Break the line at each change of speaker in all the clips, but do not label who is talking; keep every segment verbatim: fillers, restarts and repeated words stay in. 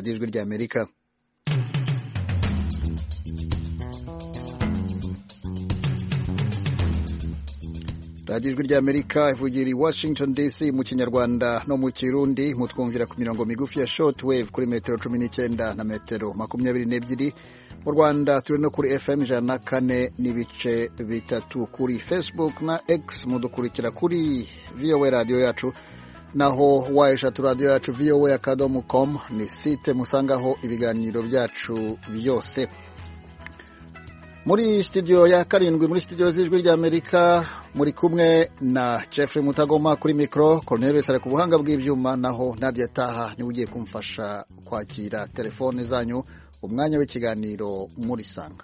radiyo ijwi ry'Amerika. radiyo ijwi ry'Amerika ivugira i Washington D C mu kinyarwanda no mu kirundi, mutwumvira ku mirongo migufi ya shortwave kuri metero cumi n'icyenda na metero makumyabiri n'ebyiri. Mu Rwanda turi no kuri F M ijana na kane n'ibice bitatu. Kuri Facebook na X mudukurikira kuri V O A radio yacu, naho wayeshatu radio yacu V O A akadomo com ni site musangaho ibiganiro byacu byose. Muri studio ya karindwi, muri studio z'ijwi ry'Amerika, muri kumwe na Jeffrey Mutagoma kuri micro, Cornelius ari ku buhanga bw'ibyuma, naho Nadia Taha ni ugiye kumfasha kwakira telefone zanyu. Umwanya w'ikiganiro muri Sanga.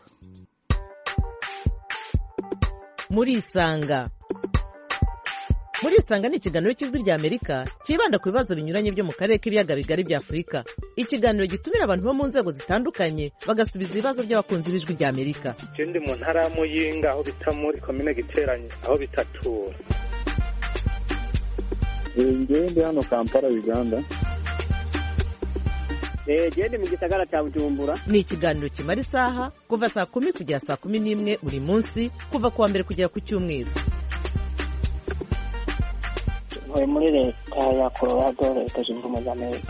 Muri Sanga. Muri Sanga ni ikiganiro cy'ijwi ry'Amerika kibanda ku bibazo binyuranye byo mu karere k'ibiyaga bigari bya Afurika. Ikiganiro gitumira abantu bo mu nzego zitandukanye bagasubiza ibibazo by'abakunzi b'ijwi ry'Amerika.
Ikindi mu ntara ya Muyinga aho bita muri commune Giteranye aho bitatura.
Ngende hano Kampala Uganda.
Eh gende mu gisagara cya Bujumbura.
Ni ikiganiro kimara isaha kuva saa kumi kugera saa kumi n'imwe buri munsi, kuva kuwa mbere kugera ku cyumweru.
Muri leta ya Colorado, leta zunze ubumwe za Amerika.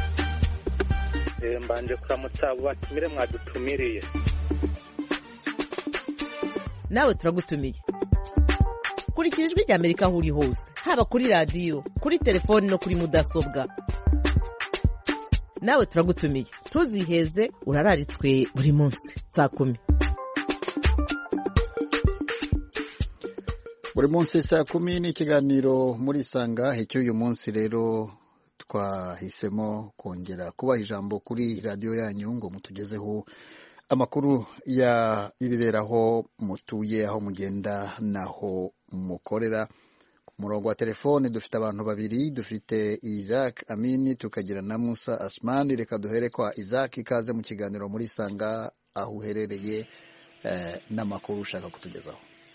Eh mbanje kuramutsa abo batumire mwadutumiriye.
Nawe turagutumiye. Kurikira ijwi ry'Amerika aho uri hose, haba kuri radio, kuri telefone no kuri mudasobwa. Nawe turagutumiye, ntuziheze, urararitswe buri munsi saa kumi.
Buri munsi saa kumi ni ikiganiro muri Sanga. Icyo uyu munsi rero twahisemo kongera kubaha ijambo kuri radio yanyu ngo mutugezeho amakuru ya ibiberaho mutuye, aho mugenda naho mukorera. Murongo wa telefone dufite abantu babiri, dufite Isaac Amini tukagira na Musa Asmani. Reka duhere kwa Isaac, ikaze mu kiganiro muri Sanga, aho uherereye eh, n'amakuru ushaka kutugezaho.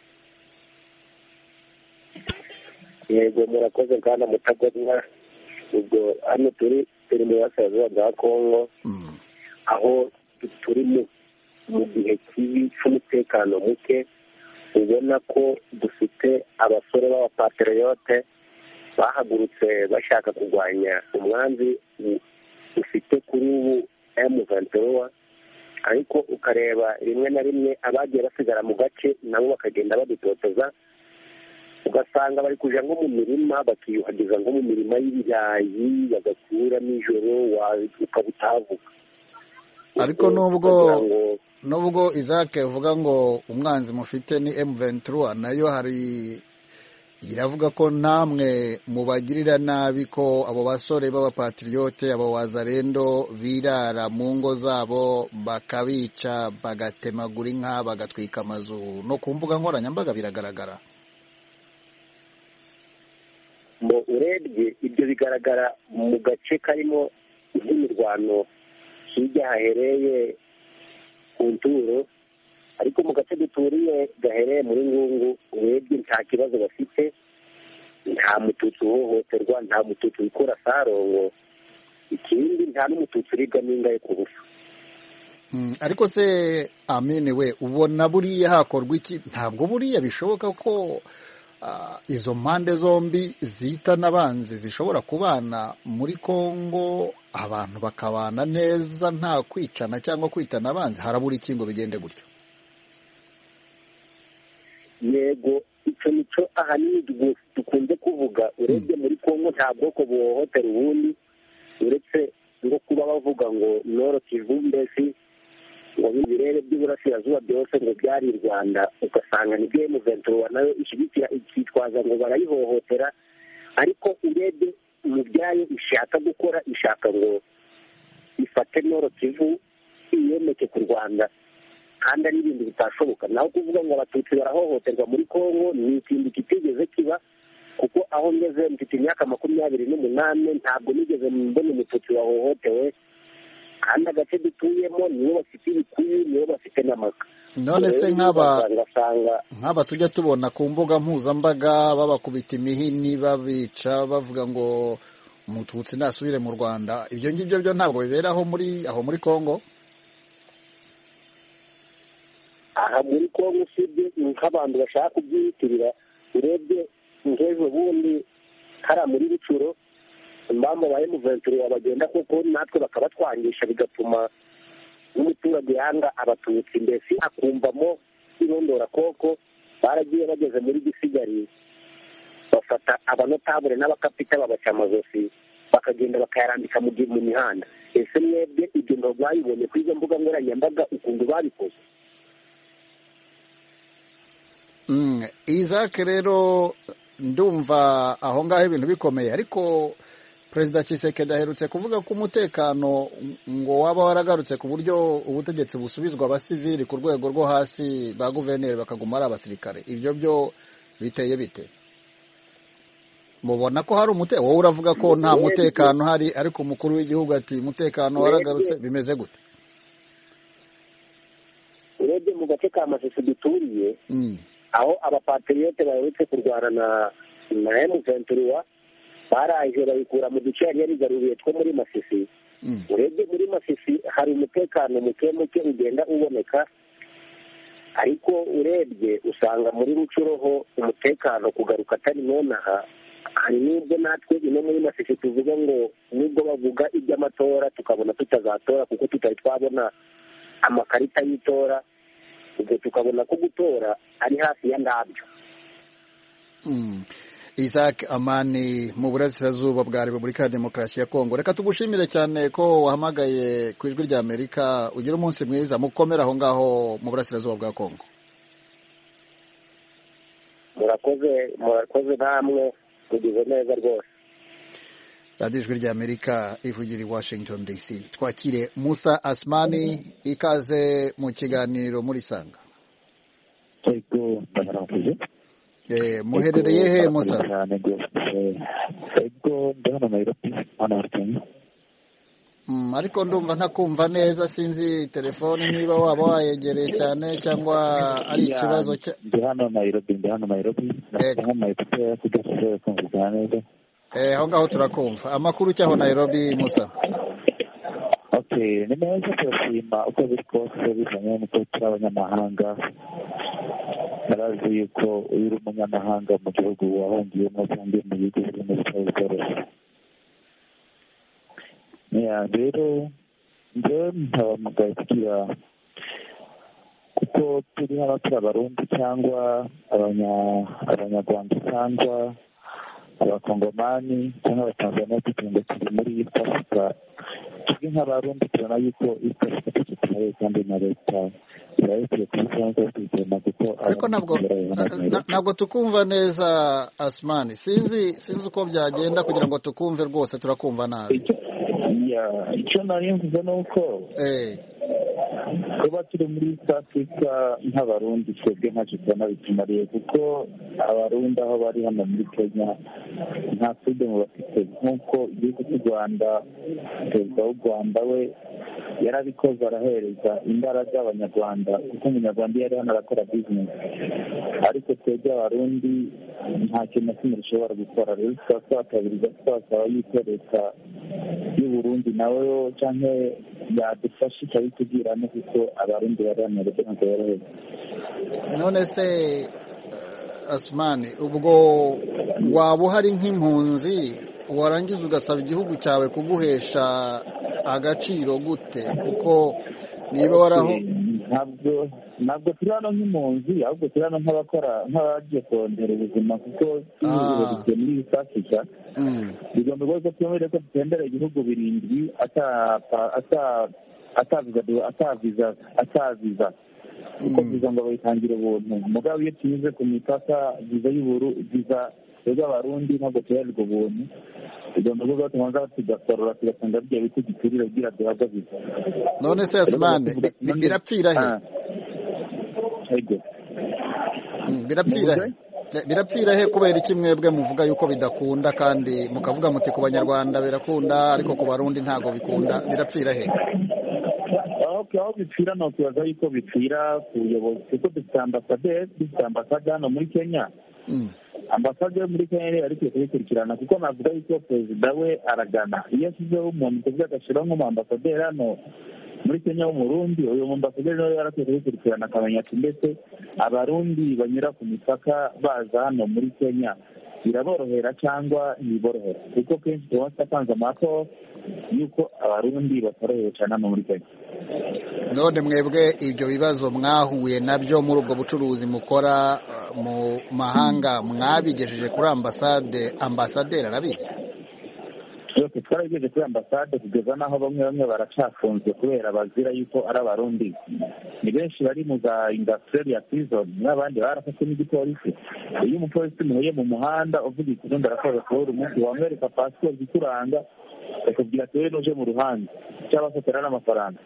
Yego murakoze kandi mutagomwa. Ubwo hano turi turi mu Burasirazuba bwa Kongo, mm. aho turi mu gihe kibi cy'umutekano muke. Ubona ko dufite abasore b'abapatriote bahagurutse bashaka kurwanya umwanzi ufite kuri ubu M vingt-trois, ariko ukareba rimwe na rimwe abagiye basigara mu gace nabo bakagenda badutoteza, ugasanga bari kuja nko mu mirima bakiyuhagiza nko mu mirima y'ibirayi bagakura nijoro ukabutavuga.
Ariko nubwo nubwo Isaac uvuga ngo umwanzi mufite ni M vingt-trois, nayo hari iravuga ko namwe mubagirira nabi, ko abo basore b'abapatriote abo wazarendo birara mu ngo zabo bakabica bagatemagura inka bagatwika amazu, no ku mbuga nkoranyambaga biragaragara.
Mo urebye ibyo bigaragara mu gace karimo imirwano hirya hahereye ku Nturo, ariko mu gace duturiye gahereye muri Ngungu urebye nta kibazo bafite, nta mututsi uhohoterwa, nta mututsi ukora sarongo, ikindi nta n'umututsi uribwa n'ingaye ku busa.
Mm, ariko se Amene we ubona buriya hakorwa iki? Ntabwo buriya bishoboka ko uh, izo mpande zombi zita n'abanzi zishobora kubana muri Kongo, abantu bakabana neza nta kwicana cyangwa kwitana abanzi? Harabura iki ngo bigende gutyo?
Yego, icyo nico ahanini dukunze kuvuga. Urebye muri Kongo nta bwoko buhohotera ubundi, uretse ngo kuba bavuga ngo Nord Kivu mbese ngo ibirere by'Uburasirazuba byose ngo byari u Rwanda, ugasanga ni M vingt-trois nayo ishyigikira ikitwaza ngo barayihohotera, ariko urebye mu byayo ishaka gukora, ishaka ngo ifate Nord Kivu iyomeke ku Rwanda, kandi ari ibintu bitashoboka. Naho kuvuga ngo abatutsi barahohoterwa muri Kongo ni ikintu kitigeze kiba, kuko aho ngeze mfite imyaka makumyabiri n'umunani ntabwo nigeze mbona umututsi wahohotewe, kandi agace dutuyemo niyo bafite ibikuyu, niyo bafite n'amaka.
None se nk'aba nk'aba tujya tubona ku mbuga mpuzambaga babakubita imihini babica bavuga ngo umututsi nasubire mu Rwanda. Ibyo ngibyo byo ntabwo biberaho muri aho muri Kongo.
aha muri Kongo usibye nk'abantu bashaka kubyiyitirira, urebye nk'ejo bundi hariya muri Rucuro impamvu ba emuventuri bagenda kuko natwe bakabatwangisha bigatuma n'umuturage yanga abatutsi, mbese akumvamo irondora koko. Baragiye bageze muri gisigari bafata abanotabure n'abakapita babaca amazosi bakagenda bakayarambika mu mihanda. Ese mwebwe ibyo ntabwo mwabibonye kuri izo mbuga nkoranyambaga ukuntu babikoze?
Isaac rero ndumva aho ngaho ibintu bikomeye, ariko Perezida Tshisekedi aherutse kuvuga ko umutekano ngo waba waragarutse ku buryo ubutegetsi busubizwa abasivili ku rwego rwo hasi, ba guverineri bakaguma ari abasirikare. Ibyo byo biteye bite? Mubona ko hari umutekano? Wowe uravuga ko nta mutekano hari, ariko umukuru w'igihugu ati umutekano waragarutse. Bimeze gute?
Urebye mu gace ka Masisi duturiye, aho abapatriyote baherutse kurwana na na emuventuri baraje bayikura mu duce yari yarigaruriye two muri Masisi. Urebye muri Masisi hari umutekano muke muke ugenda uboneka, ariko urebye usanga muri Rucuroho umutekano kugaruka atari nonaha. Hari n'ubwo natwe ino muri Masisi tuvuga ngo nubwo bavuga iby'amatora tukabona tutazatora kuko tutari twabona amakarita y'itora, ubwo tukabona ko gutora ari hafi ya ndabyo.
Isaac Amani mu burasirazuba bwa Repubulika ya Demokarasi ya Kongo, reka tugushimire cyane ko wahamagaye ku ijwi rya Amerika. Ugira umunsi mwiza, mukomere aho ngaho mu burasirazuba bwa Kongo.
Murakoze, murakoze namwe, mugize neza rwose.
radiyo ijwi rya Amerika ivugira i Washington D C. Twakire Musa Asmani, ikaze mu kiganiro muri Sanga.
Ego ndabarakuze.
Eh, muherereye he Musa?
Ego ndabona Nairobi hano Kenya.
Mm, ariko ndumva ntakumva neza, sinzi telefone niba waba wayegereye cyane cyangwa ari ikibazo cya.
Ndi hano Nairobi, ndi hano Nairobi. Ndabona Nairobi kugashije kumva neza.
Eh, aho ngaho turakumva. Amakuru cyaho Nairobi Musa?
Okay, ni neza turashima uko biri kose bizanye n'uko turi abanyamahanga. Narazi yuko uri umunyamahanga mu gihugu wahungiyemo cyangwa mu gihugu kirimo bitoroshye. Ya rero njyewe ntabamugaye kugira kuko turi hano turi abarundi cyangwa abanyarwanda cyangwa abakongomani cyangwa abatanzaniya kugira ngo turi muri East Africa. Turi nk'abarundi tubona yuko East Africa tutitaye kandi na leta irayikwiye kubisanga kwitema kuko
ariko ntabwo ntabwo tukumva neza Asmani. Sinzi sinzi uko byagenda kugira ngo tukumve rwose, turakumva nabi.
Ya icyo nari mvuze nuko
eh
kuba turi muri East Africa nk'abarundi twebwe ntacyo tubona bitumariye kuko abarundi aho bari hano muri Kenya nta freedom bafite nk'uko igihugu cy'u Rwanda, perezida w'u Rwanda we yarabikoze arahereza imbaraga abanyarwanda kuko umunyarwanda yari hano arakora business, ariko twebwe abarundi nta kintu na kimwe dushobora gukora. Rero tukaba twakabiriza twasaba yuko leta y'u Burundi nawe cyangwa yadufasha ikabitubwira no kuko abarundi bari hano ntabwo yoroheje.
None se Asmani, ubwo waba uhari nk'impunzi warangiza ugasaba igihugu cyawe kuguhesha agaciro gute? Kuko niba waraho
ntabwo ntabwo turi hano nk'impunzi, ahubwo turi hano nk'abakora nk'abagiye kongera ubuzima kuko turi muri East Africa. bigomba rwose twemere ko dutembera ibihugu birindwi ataviza ataviza kuko viza ngo bayitangire ubuntu. Mugabo iyo tunyuze ku mipaka viza y'uburu viza y'abarundi ntabwo tuhererwa ubuntu. Bigomba rwose tumanza tugasorora tugasanga bigiye biti giturire kugira duhabwe viza.
None se Asmani birapfira he?
Ego
birapfira he? Birapfira he kubera iki mwebwe muvuga yuko bidakunda kandi mukavuga muti ku banyarwanda birakunda ariko ku barundi ntago bikunda? Birapfira he?
Aho bipfira no kubaza yuko bipfira ku buyobozi kuko dufite ambasaderi dufite ambasade hano muri Kenya. ambasade yo muri Kenya yari ikwiye kubikurikirana kuko navuga yuko perezida we aragana iyo ashyizeho umuntu kuvuga agashyiraho nk'umuambasaderi hano muri Kenya w'umurundi uyu muambasaderi nawe yarakwiye kubikurikirana akamenya ati mbese abarundi banyura ku mipaka baza hano muri Kenya biraborohera cyangwa ntiborohera kuko kenshi tuba twatanze amakuru yuko abarundi batorohewe cyane hano muri Kenya.
None mwebwe ibyo bibazo mwahuye nabyo muri ubwo bucuruzi mukora mu mahanga mwabigejeje kuri ambasade ambasaderi arabizi?
Yose twarabigejeje kuri ambasade kugeza naho bamwe bamwe baracafunzwe kubera bazira yuko ari abarundi. Ni benshi bari mu za industrial prison n'abandi barafashwe n'igipolisi. Iyo umupolisi muhuye mu muhanda uvuga ikirundi arakoze kubera umunsi wamwereka passport ikuranga akubwira ati wewe nuje mu ruhande cyangwa se terana amafaranga.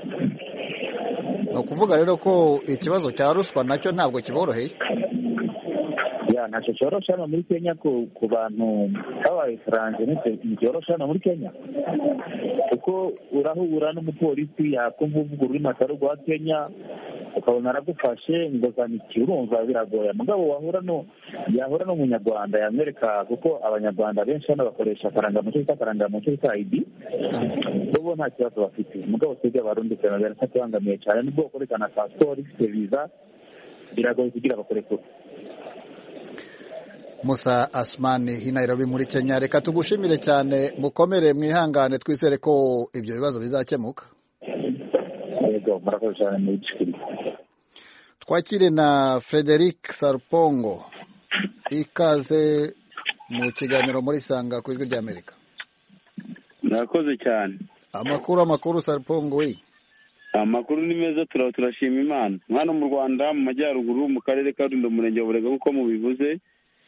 No kuvuga rero ko ikibazo cya ruswa nacyo ntabwo kiboroheye.
Ya ntacyo cyoroshye hano muri Kenya ku ku bantu babaye franje ntibyoroshye hano muri Kenya kuko urahura n'umupolisi yakumva uvuga ururimi atari rwa Kenya ukabona aragufashe ngo zaniki urumva biragoye mugabo wahura no yahura n'umunyarwanda yamwereka kuko abanyarwanda benshi hano bakoresha karanga mu cyo karanga mu cyo I D bo nta kibazo bafite mugabo twebwe abarundi cyane barafatangamiye cyane nibwo ukorekana passport ifite visa biragoye kugira bakorekure.
Musa Asmani hi Nairobi muri Kenya, reka tugushimire cyane, mukomere mwihangane, twizere ko ibyo bibazo bizakemuka.
Yego murakoze cyane muri Kigali.
Twakire na Frederic Sarpongo, ikaze mu kiganiro muri Sanga ku ijwi ry'Amerika.
Murakoze cyane.
Amakuru amakuru Sarpongo we.
Amakuru ni meza, turaho turashima Imana. Mwana mu Rwanda mu majyaruguru mu karere ka Rulindo murenge wa Burega uko mubivuze.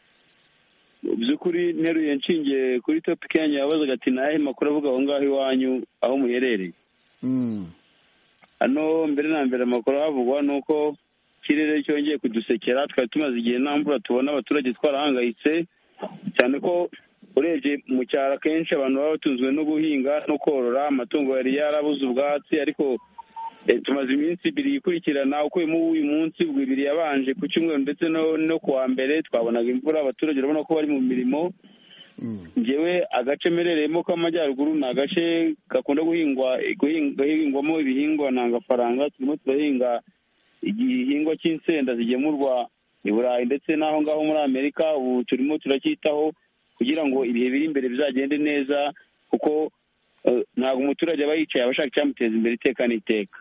Byukuri nteruye nshingiye kuri topic yanyu yabazaga ati nahe makuru avuga aho ngaho iwanyu aho muherereye.
Mm.
Ano mbere na mbere makuru havugwa nuko kirere cyongeye kudusekera, twari tumaze igihe nambura tubona abaturage twarahangayitse cyane ko urebye mu cyaro kenshi abantu baba batunzwe no guhinga no korora, amatungo yari yarabuze ubwatsi, ariko E, tumaze iminsi ibiri ikurikirana uko uyu munsi bw'ibiri yabanje ku cyumweru ndetse no, no kuwa mbere twabonaga imvura, abaturage urabona ko bari mu mirimo. Ngewe agace merereyemo k'amajyaruguru ni agace gakunda guhingwa guhingwamo ibihingwa ntangafaranga. Turimo turahinga igihingwa cy'insenda zigemurwa i Burayi ndetse n'aho ngaho muri Amerika. Ubu turimo turacyitaho kugira ngo ibihe biri imbere bizagende neza kuko uh, ntabwo umuturage aba yicaye abashaka icyamuteza imbere iteka n'iteka.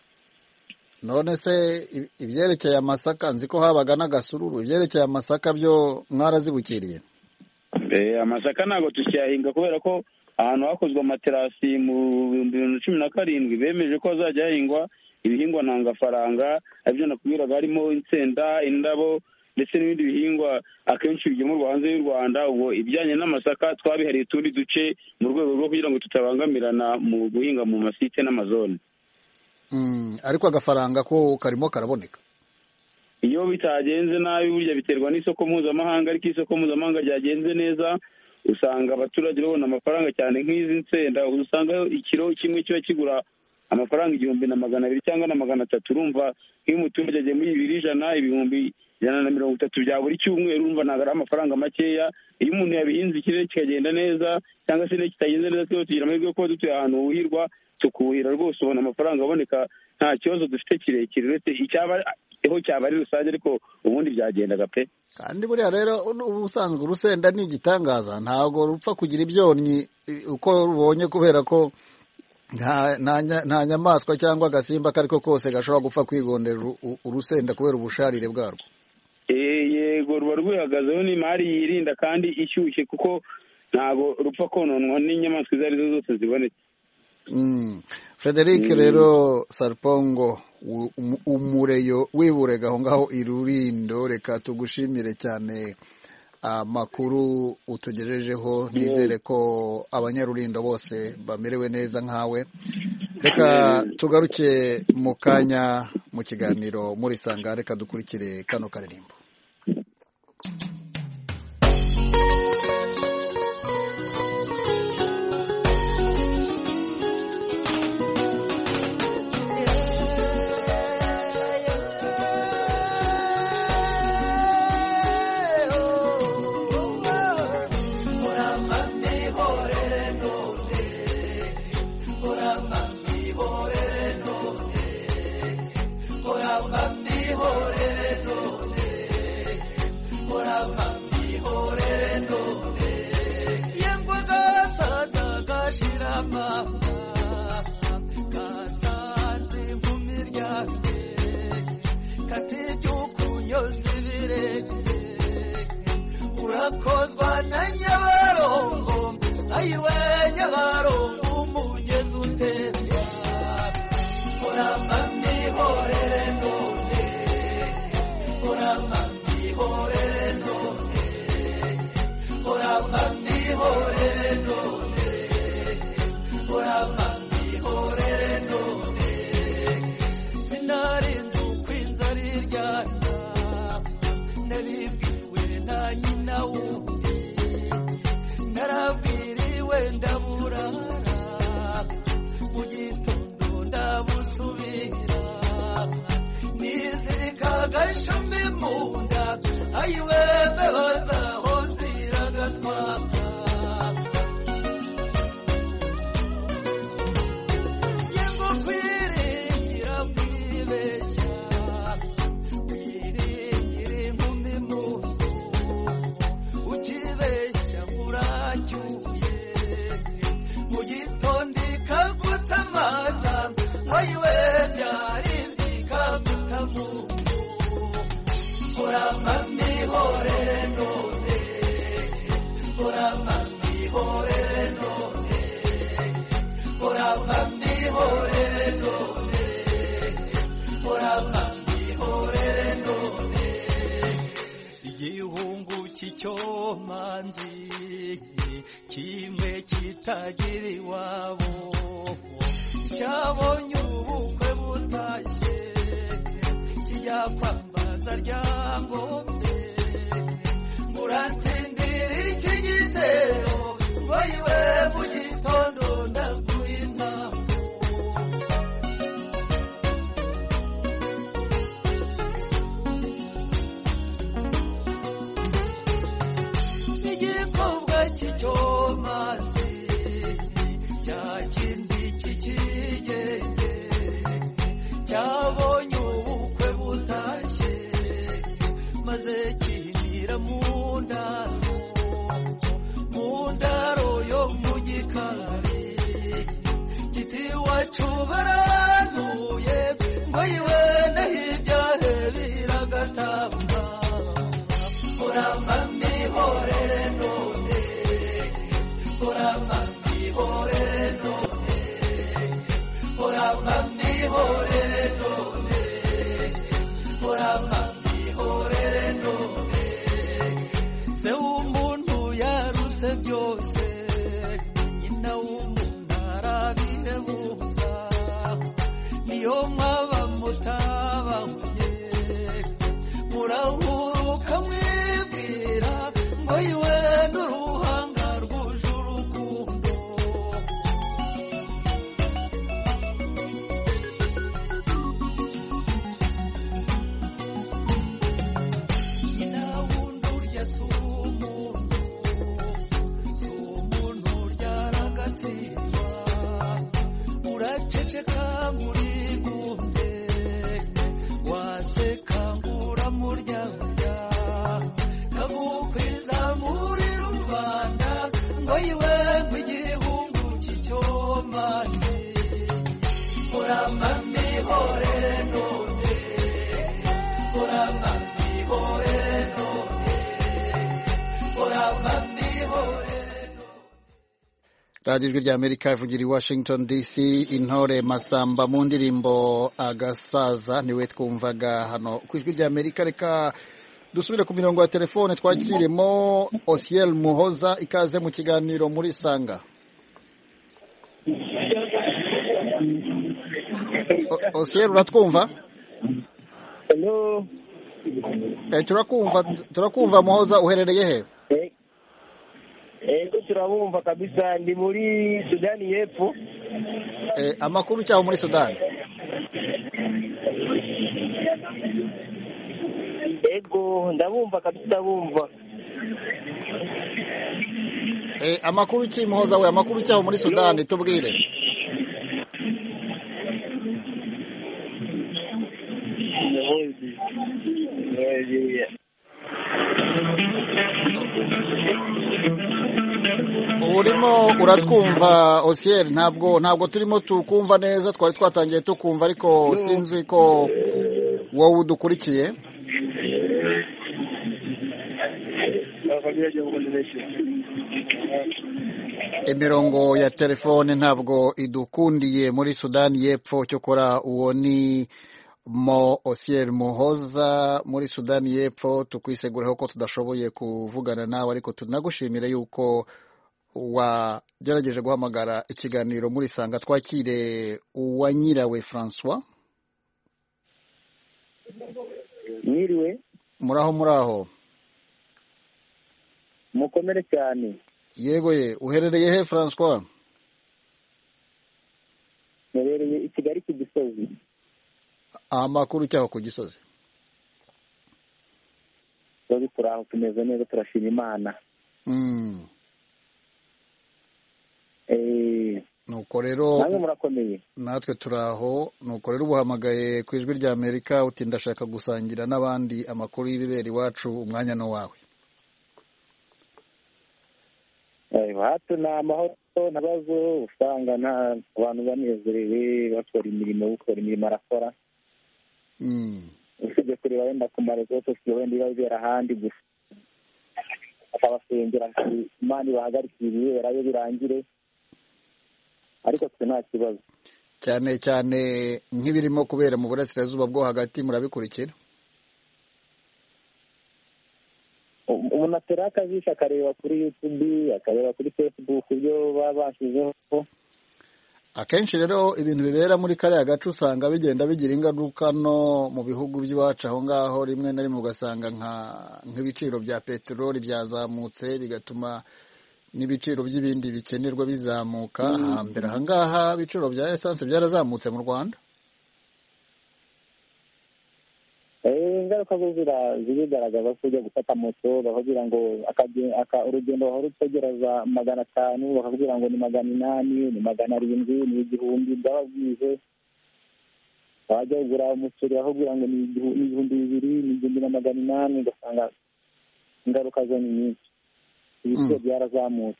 None se ibyerekeye amasaka nzi ko habaga n'agasururu, ibyerekeye amasaka byo mwarazibukiriye?
Eh amasaka ntago tucyahinga kubera ko ahantu hakozwe amaterasi mu bihumbi bibiri na cumi na karindwi bemeje ko hazajya hahingwa ibihingwa ntangafaranga, aribyo nakubwiraga harimo insenda, indabo ndetse n'ibindi bihingwa akenshi bigemurwa hanze y'u Rwanda. Ubwo ibijyanye n'amasaka twabihariye utundi duce mu rwego rwo kugira ngo tutabangamirana mu guhinga mu masite n'amazone.
Mm, ariko agafaranga ko karimo karaboneka.
Iyo bitagenze nabi burya biterwa n'isoko mpuzamahanga, ariko isoko mpuzamahanga ryagenze neza usanga abaturage babona amafaranga cyane. Nk'izi nsenda usanga ikiro kimwe kiba kigura amafaranga igihumbi na magana abiri cyangwa na magana atatu. Urumva nk'iyo umuturage agiye muri ibiri ijana ibihumbi ijana na mirongo itatu bya buri cyumweru, urumva ntabwo ari amafaranga makeya. Iyo umuntu yabihinze ikirere kikagenda neza cyangwa se kitagenze neza, twese tugira amahirwe yo kuba dutuye ahantu huhirwa tukuhira rwose ubona amafaranga aboneka nta kibazo dufite kirekire, uretse icyaba eho cyaba ari rusange, ariko ubundi byagendaga pe.
Kandi buriya rero ubusanzwe urusenda ni igitangaza, ntabwo rupfa kugira ibyonnyi uko rubonye kubera ko nta nta nyamaswa cyangwa agasimba kariko kose gashobora gupfa kwigondera urusenda kubera ubusharire bwarwo.
Eh yego ruba rwihagazeho n'imari yirinda kandi ishyushye kuko ntabwo rupfa kononwa n'inyamaswa izo ari zo zose zibonetse.
Mm. Frederic mm. rero Sarpongo umureyo wiburega aho ngaho i Rulindo, reka tugushimire cyane amakuru utugejejeho. Nizere ko abanyarulindo bose bamerewe neza nkawe. Reka tugaruke mu kanya mu kiganiro muri Sanga, reka dukurikire kano karirimbo.
urakozwa na nyabarongo ayiwe nyabarongo umugezi utemba uramba mihorere none uramba mihorere none uramba mihorere none uramba mihorere none sinarinze ukwinzara iryana nabibwiwe na nyina wundi narabwiriwe ndaburara mu gitondo ndabusubira nizirika agashumi mu nda ayiwe mbebazaho ziragatwaka yengo kwiringira kwibeshya wiringire inkumi mu nzu ukibeshya uracyuye mu gitondo ikagutamaza ayiwe byari bikaguta mu nzu uramba mihorere none uramba mihorere none uramba mihorere none uramba mihorere none igihungu cy'icyomanzi kimwe kitagira iwabo cyabonye ubukwe butashye kijya kwambaza ryangombe muratsindira iki gitero bayiwe mu gitondo ndaguha intambo igikobwa cy'icyomanzi cya kindi cy'ikigenge cyabonye ubukwe butashye maze kinira mu ndaro mu ndaro yo mu gikari kiti wacu baranuye ngo yiwe naho ibyahe biragatamba uramba mihorere none uramba mihorere none uramba mihorere none uramba mihorere none se umuntu yaruse byose nyina w'umuntu arabihebuza niyo mwaba mutabanye murahuruka mwibwira ngo yiwe n'uruhanga rwuje urukundo nyina wundi urya si umuntu si umuntu ryaragatsindwa uraceceka murigunze waseka nguramuryango kagukwiza muri rubanda ngo yiwe ngo igihungu cy'icyomanzi uramba mihorere none uramba mihorere none uramba mihorere none.
radiyo ijwi rya amerika ivugira i washington dc intore masamba mu ndirimbo agasaza niwe twumvaga hano ku ijwi rya amerika. Reka dusubire ku mirongo ya telefone twakiremo Osiel Muhoza, ikaze mu kiganiro muri Sanga. Osiel uratwumva?
Hello.
Eh, turakumva turakumva Muhoza, uherereye he?
Eh. Eh, turabumva kabisa, ndi muri Sudani y'Epfo.
Eh, amakuru cyaho muri Sudani?
Ego, ndabumva kabisa, bumva.
Eh, amakuru ki Muhoza we, amakuru cyaho muri Sudani tubwire. Urimo uratwumva Osiel? Ntabwo ntabwo turimo tukumva neza, twari twatangiye tukumva ariko sinzi ko wowe udukurikiye. imirongo ya telefone ntabwo idukundiye muri Sudani y'Epfo, cyokora uwo ni Mo Osiel Muhoza muri Sudani y'Epfo. Tukwiseguraho ko tudashoboye kuvugana nawe, ariko tunagushimira yuko wagerageje guhamagara ikiganiro muri Sanga. Twakire Uwanyirawe François.
Mwiriwe.
Muraho muraho.
Mukomere cyane.
Yego ye, uherereye he François?
Uherereye i Kigali ku Gisozi.
Amakuru cyaho ku Gisozi?
Turi turaho, tumeze neza, turashima Imana.
Mm.
Eh,
nuko rero
namwe murakomeye.
Natwe turaho. Nuko rero ubuhamagaye ku ijwi rya Amerika uti ndashaka gusangira n'abandi amakuru y'ibibera iwacu, umwanya no wawe.
Eh, hato na amahoro nabazo usanga na abantu banezerewe bakora imirimo gukora imirimo arakora.
Mm.
Usibye kureba wenda ku marezo sio wenda ibibera ahandi gusa. Akabasengera Imana bahagarikira ibibera yo birangire. Ariko twe nta kibazo.
Cyane cyane nk'ibirimo kubera mu burasirazuba bwo hagati murabikurikira?
Umuntu atera akajisho akareba kuri YouTube, akareba kuri Facebook ibyo babashizeho.
Akenshi rero ibintu bibera muri kariya gace usanga bigenda bigira ingaruka no mu bihugu by'iwacu aho ngaho. Rimwe na rimwe ugasanga nka nk'ibiciro bya peteroli byazamutse, bigatuma n'ibiciro by'ibindi bikenerwa bizamuka. Hambere aha ngaha ibiciro bya essence byarazamutse mu Rwanda.
Ingaruka zo ziragaragaza ko ujya gufata moto bakubwira ngo urugendo wahora utegereza magana atanu bakakubwira ngo ni magana inani, ni magana arindwi, ni igihumbi byababwize. Wajya kugura umuceri bakakubwira ngo ni ibihumbi bibiri, ni igihumbi na magana inani, ugasanga ingaruka zo ni nyinshi. Ibiciro byarazamutse.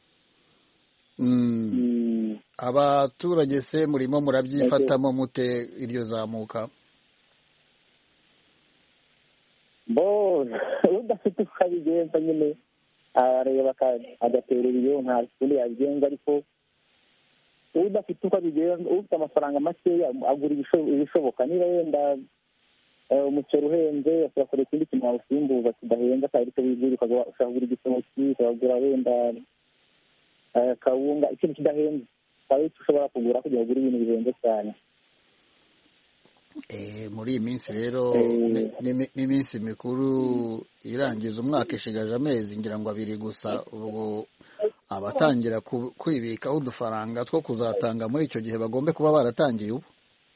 Abaturage se murimo murabyifatamo mute iryo zamuka?
Bo udafite uko abigenza nyine arareba agaterera iyo nta kundi yabigenza, ariko udafite uko abigenza, ufite amafaranga makeya agura ibishoboka. Niba wenda umuceri uhenze ashobora ikindi kintu wawusimbuza kidahenze kandi ariko bigura, ushobora kugura igitoki, ukagura wenda kawunga, ikintu kidahenze kandi ushobora kugura kugira ngo ugure ibintu bihenze cyane.
Muri iyi minsi rero n'iminsi mikuru irangiza umwaka ishigaje amezi ngira ngo abiri gusa, ubwo abatangira kwibika udufaranga two kuzatanga muri icyo gihe bagombe kuba baratangiye ubu.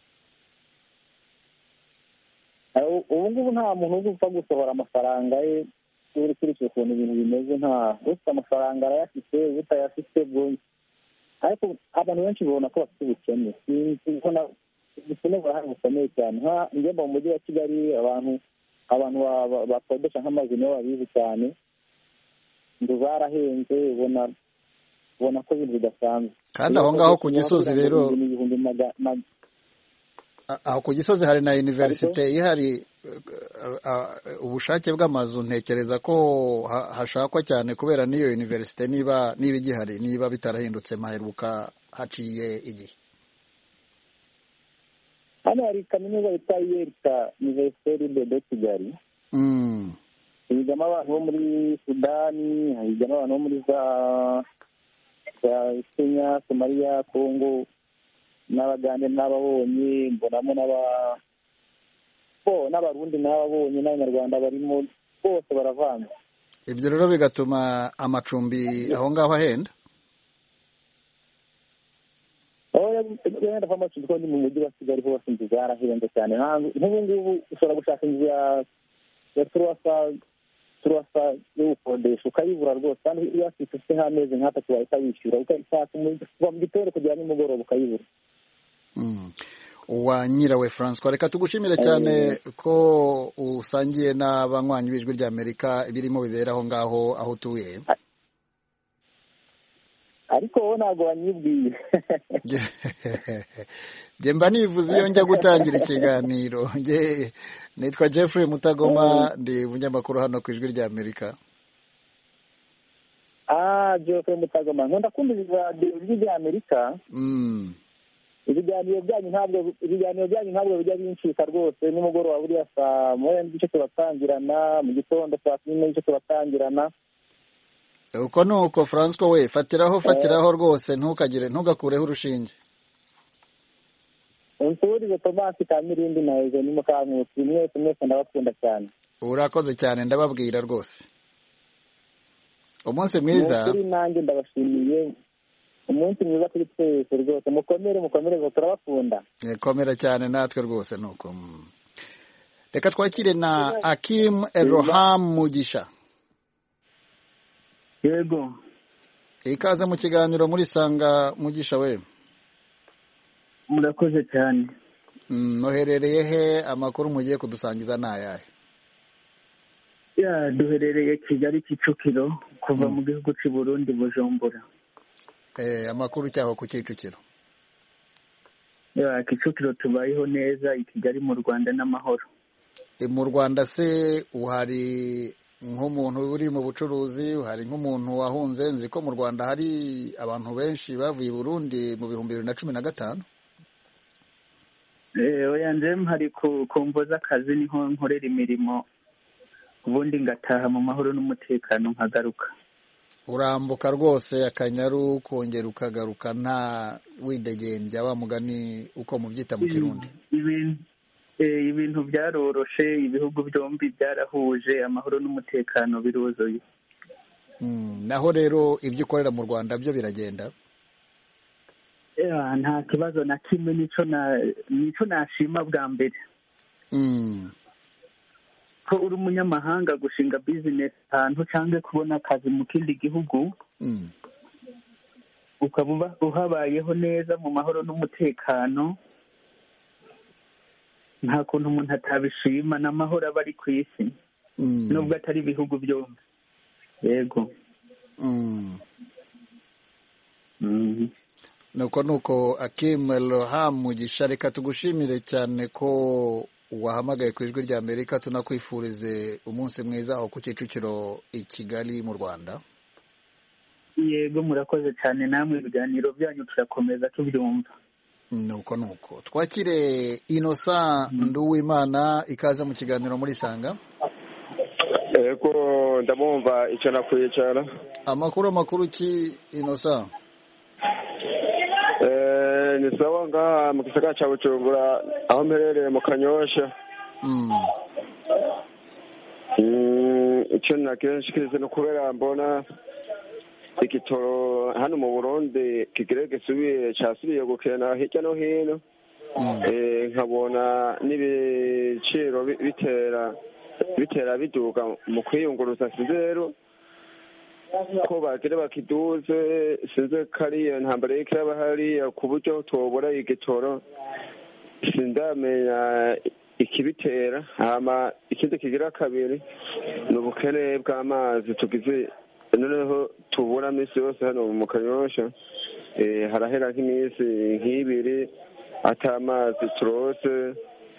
Ubu ngubu nta muntu upfa gusohora amafaranga ye ukurikije ukuntu ibintu bimeze. Nta ufite amafaranga arayafite, utayafite bwose. Ariko abantu benshi babona ko bafite ubukene. Ubona ubukene burahari bukomeye cyane. Ngenda mu mujyi wa Kigali abantu abantu bakodesha nk'amazu nibo babizi cyane. Inzu zarahenze, ubona ubona ko ibintu bidasanzwe.
Kandi aho ngaho ku Gisozi rero aho ku Gisozi hari na universite ihari. Ubushake bw'amazu ntekereza ko hashakwa cyane kubera n'iyo universite niba niba igihari, niba bitarahindutse maheruka haciye igihe.
Hano hari kaminuza yitwa Yerika Université de Kigali.
Mm.
Higamo abantu bo muri Sudani, higamo abantu bo muri za Kenya, Somalia, Congo, n'Abagande n'ababonye, mbonamo n'aba bo n'Abarundi n'ababonye, n'Abanyarwanda barimo, bose baravanze.
Ibyo rero bigatuma amacumbi aho ngaho ahenda?
Wenda kwa amacumbi ko ni mu mujyi wa Kigali hose inzu zarahenze cyane. Nk'ubu ngubu ushobora gushaka inzu ya turuwasa turuwasa yo gukodesha ukayibura rwose, kandi iyo ufite nk'amezi nk'atatu wahita wishyura, ukayishaka kuva mu gitondo kugera nimugoroba ukayibura.
Uwanyirawe François, reka tugushimire cyane ko usangiye n'abanywanyi b'ijwi rya Amerika ibirimo bibera aho ngaho aho utuye.
Ariko wowe ntabwo wanyibwiye.
Nge mba nivuze iyo njya gutangira ikiganiro. Nge nitwa Jeffrey Mutagoma, ndi umunyamakuru hano ku ijwi rya Amerika.
bwana Geoffrey Mutagoma nkunda kumviriza radiyo rya Amerika. ibiganiro byanyu ntabwo ibiganiro byanyu ntabwo bijya bincika rwose. nimugoroba buriya saa moya n'igice turatangirana, mu gitondo saa kumi n'igice turatangirana.
uko ni uko Francois we fatiraho fatiraho rwose ntukagire ntugakureho urushinge.
unsurize Thomas Kamirindi na Eugene Mukankusi, mwese mwese ndabakunda cyane.
urakoze cyane ndababwira rwose. umunsi mwiza.
kuri nanjye ndabashimiye. umunsi mwiza kuri twese rwose. mukomere mukomere ngo turabakunda.
komera cyane natwe rwose nuko. reka twakire na Akim Eroham Mugisha.
yego
ikaze mu kiganiro muri Sanga Mugisha we.
murakoze cyane.
muherereye he? amakuru mugiye kudusangiza ni ayahe?
ya duherereye Kigali Kicukiro kuva mu gihugu cy'u Burundi Bujumbura.
eh amakuru cyaho ku Kicukiro?
ya Kicukiro tubayeho neza, i Kigali mu Rwanda n'amahoro.
e mu Rwanda se uhari nk'umuntu uri mu bucuruzi, uhari nk'umuntu wahunze? nzi ko mu Rwanda hari abantu benshi bavuye i Burundi mu bihumbi bibiri na cumi na gatanu.
eh oya njem hari ku kumvo z'akazi niho nkorera imirimo, ubundi ngataha mu mahoro n'umutekano nkagaruka.
urambuka rwose Akanyaru kongera ukagaruka nta widegembya, wa mugani uko mubyita mu Kirundi.
ibintu eh ibintu byaroroshe, ibihugu byombi byarahuje, amahoro n'umutekano biruzuye.
mm naho rero ibyo ukorera mu Rwanda byo biragenda?
ya nta kibazo na kimwe, nico na nico nashima bwa mbere.
mm
ko uri umunyamahanga gushinga business ahantu cyangwa kubona akazi mu kindi gihugu,
mm
ukaba uhabayeho neza mu mahoro n'umutekano, nta kuntu umuntu atabishima. n'amahoro aba ari ku isi nubwo atari ibihugu byombi. yego
mm
mm
nuko nuko Akim Eroham Mugisha, reka tugushimire cyane ko wahamagaye ku ijwi rya Amerika. tunakwifurize umunsi mwiza aho ku Kicukiro i Kigali mu Rwanda.
yego murakoze cyane, namwe ibiganiro byanyu turakomeza tubyumva.
nuko nuko twakire Innocent Nduwimana, ikaze mu kiganiro muri Sanga.
yego ndamumva icyo nakwiye cyane.
amakuru amakuru ki Innocent?
eh ni sawa ngaha mu gisagara cya Bujumbura aho mperereye mu Kanyosha.
mm
icyo nakenshi kize no kubera mbona igitoro hano mu Burundi kigerege subiye cyasubiye gukena hirya no hino. eh nkabona n'ibiciro bitera bitera biduga mu kwiyunguruza. rero ko bagire bakiduze, sinze kariya ntambara y'ikiraba hariya ku buryo tubura igitoro, sindamenya ikibitera. hama ikindi kigira kabiri ni ubukene bw'amazi tugize, noneho tubura minsi yose hano mu Kanyosha. eh harahera nk'iminsi nk'ibiri ata amazi turose,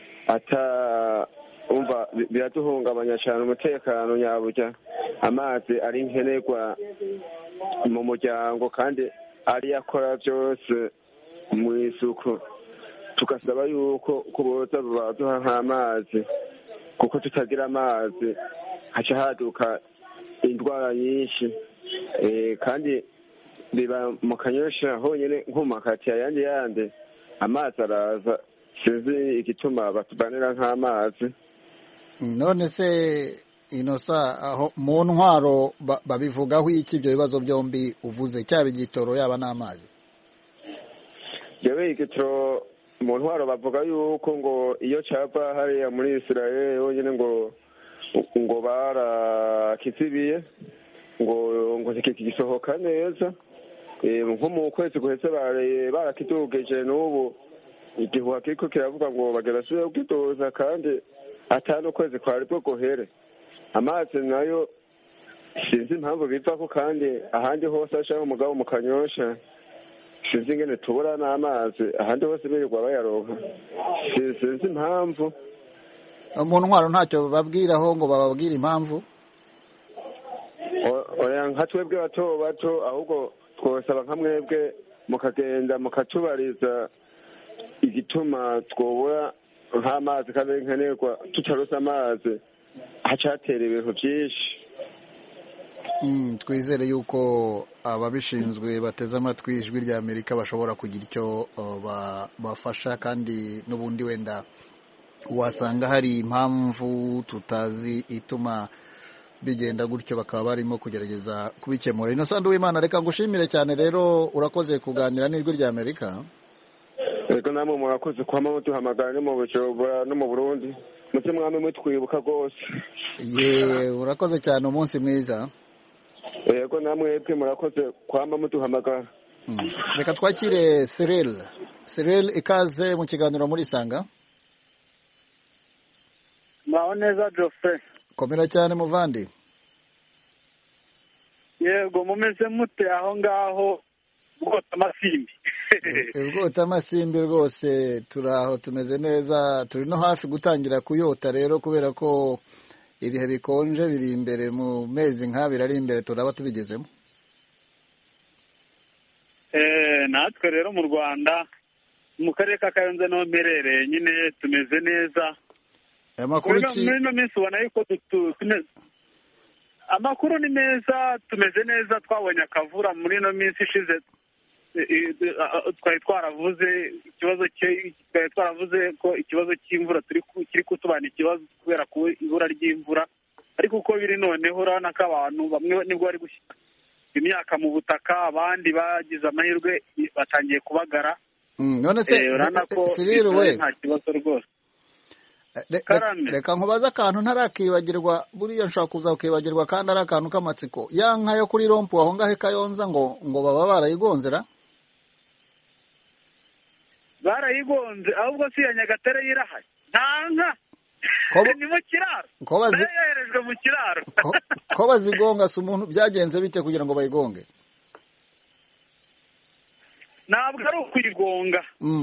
ata umva biraduhungabanya cyane umutekano nyaburya. amazi ari nkenerwa mu muryango kandi ari yakora byose mu isuku. tugasaba yuko kuboza baduha nk'amazi, kuko tutagira amazi haca haduka indwara nyinshi. eh kandi biba mu Kanyosha honyine nko mu makati yandi yandi amazi araza, sinzi igituma batubanira nk'amazi.
none se Innocent, aho mu ntwaro babivugaho iki ibyo bibazo byombi uvuze, cyaba igitoro yaba n'amazi?
yewe igitoro mu ntwaro bavuga yuko ngo iyo cyava hariya muri Israel yonyine ngo ngo barakizibiye, ngo ngo kigisohoka neza. nko mu kwezi guheze barakidugije, n'ubu igihuha kiriko kiravuga ngo bagerasubiye kukidoza, kandi atanu kwezi kwari bwo guhere. amazi nayo sinzi impamvu bivako, kandi ahandi hose ashaka umugabo mu Kanyosha sinzi ingene tubura n'amazi, ahandi hose birirwa bayaronka, sinzi impamvu.
mu ntwaro ntacyo bababwiraho ngo bababwire impamvu?
oya nka twebwe bato bato ahubwo twosaba nka mwebwe mukagenda mukatubariza igituma twobura nk'amazi kandi nkenerwa tutarose amazi hacatera ibintu byinshi.
twizere yuko ababishinzwe bateze amatwi ijwi rya Amerika bashobora kugira icyo bafasha, kandi n'ubundi wenda wasanga hari impamvu tutazi ituma bigenda gutyo, bakaba barimo kugerageza kubikemura. Innocent Uwimana, reka ngushimire cyane rero, urakoze kuganira n'ijwi rya Amerika.
Ego namwe murakoze kwama muduhamagara no mu Bujumbura no mu Burundi, muze mwame mutwibuka rwose.
Ye, urakoze cyane, umunsi mwiza.
Ego namwe epwe murakoze kwama muduhamagara.
Reka twakire Cyril. Cyril, ikaze mu kiganiro muri Sanga.
Mwaho neza Geoffrey.
Komera cyane muvandi.
Yego mumeze mute aho ngaho bwota amasimbi?
Ubwota amasimbi rwose turaho tumeze neza, turi no hafi gutangira kuyota rero, kubera ko ibihe bikonje biri imbere mu mezi nk'abiri ari imbere turaba tubigezemo.
Eh natwe rero mu Rwanda mu karere ka Kayonza no merere nyine tumeze neza.
Amakuru ki
no minsi ubona yuko amakuru ni meza, tumeze neza, twabonye akavura muri no minsi ishize. twari twaravuze ikibazo twari twaravuze ko ikibazo cy'imvura turi kiri kutubana ikibazo kubera ko ibura ry'imvura, ariko uko biri noneho urabona ko abantu bamwe nibwo bari gushyira imyaka mu butaka, abandi bagize amahirwe batangiye kubagara.
none se Cyril we
nta kibazo rwose.
Reka nkubaza akantu ntarakibagirwa, buriya nshaka kuza ukibagirwa kandi ari akantu k'amatsiko. Ya nka yo kuri rompu aho ngahe Kayonza ngo ngo baba barayigonzera?
Barayigonze, ahubwo si ya Nyagatare yirahaye. Nta nka ni mu kiraro, yoherejwe mu kiraro.
Ko bazigonga si umuntu, byagenze bite kugira ngo bayigonge?
Ntabwo ari ukuyigonga.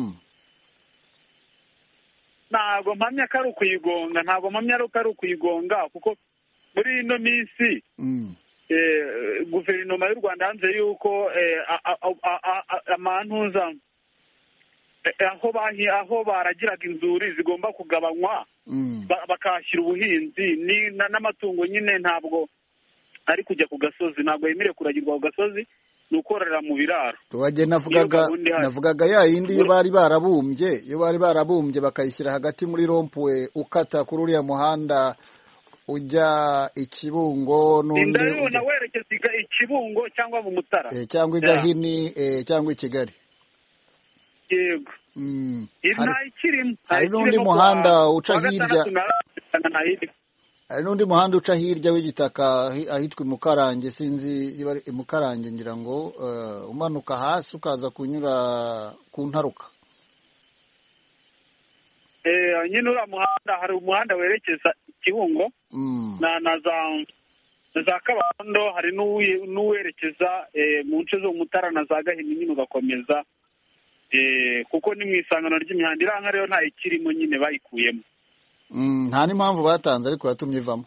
Ntabwo mpamya ko ari ukuyigonga, ntabwo mpamya ko ari ukuyigonga, kuko muri ino minsi guverinoma y'u Rwanda hanze yuko amantuza aho bahi aho baragiraga inzuri zigomba kugabanywa, bakahashyira ubuhinzi n'amatungo. Nyine ntabwo ari kujya ku gasozi, ntabwo yemerewe kuragirwa ku gasozi, ni ukorera mu biraro.
Wajye navugaga navugaga ya yindi iyo bari barabumbye iyo bari barabumbye bakayishyira hagati muri rompuwe ukata kuri uriya muhanda ujya Ikibungo n'undi
ndabona werekeza Ikibungo cyangwa mu Mutara
cyangwa Igahini cyangwa i Kigali.
Yego.
Mm.
Nta ikirimo.
Hari n'undi muhanda uca hirya. Hari n'undi muhanda uca hirya w'igitaka ahitwa Mukarange, sinzi iba Mukarange ngira ngo umanuka hasi ukaza kunyura ku Ntaruka.
Eh nyine ura muhanda, hari umuhanda werekeza Ikibungo na na za za Kabarondo, hari n'uwerekeza mu nce zo Mutara na za Gahini nyine ugakomeza. Eh kuko ni mu isangano ry'imihanda iranka rero nta ikirimo nyine bayikuyemo.
Mm nta n'impamvu batanze ariko yatumye ivamo.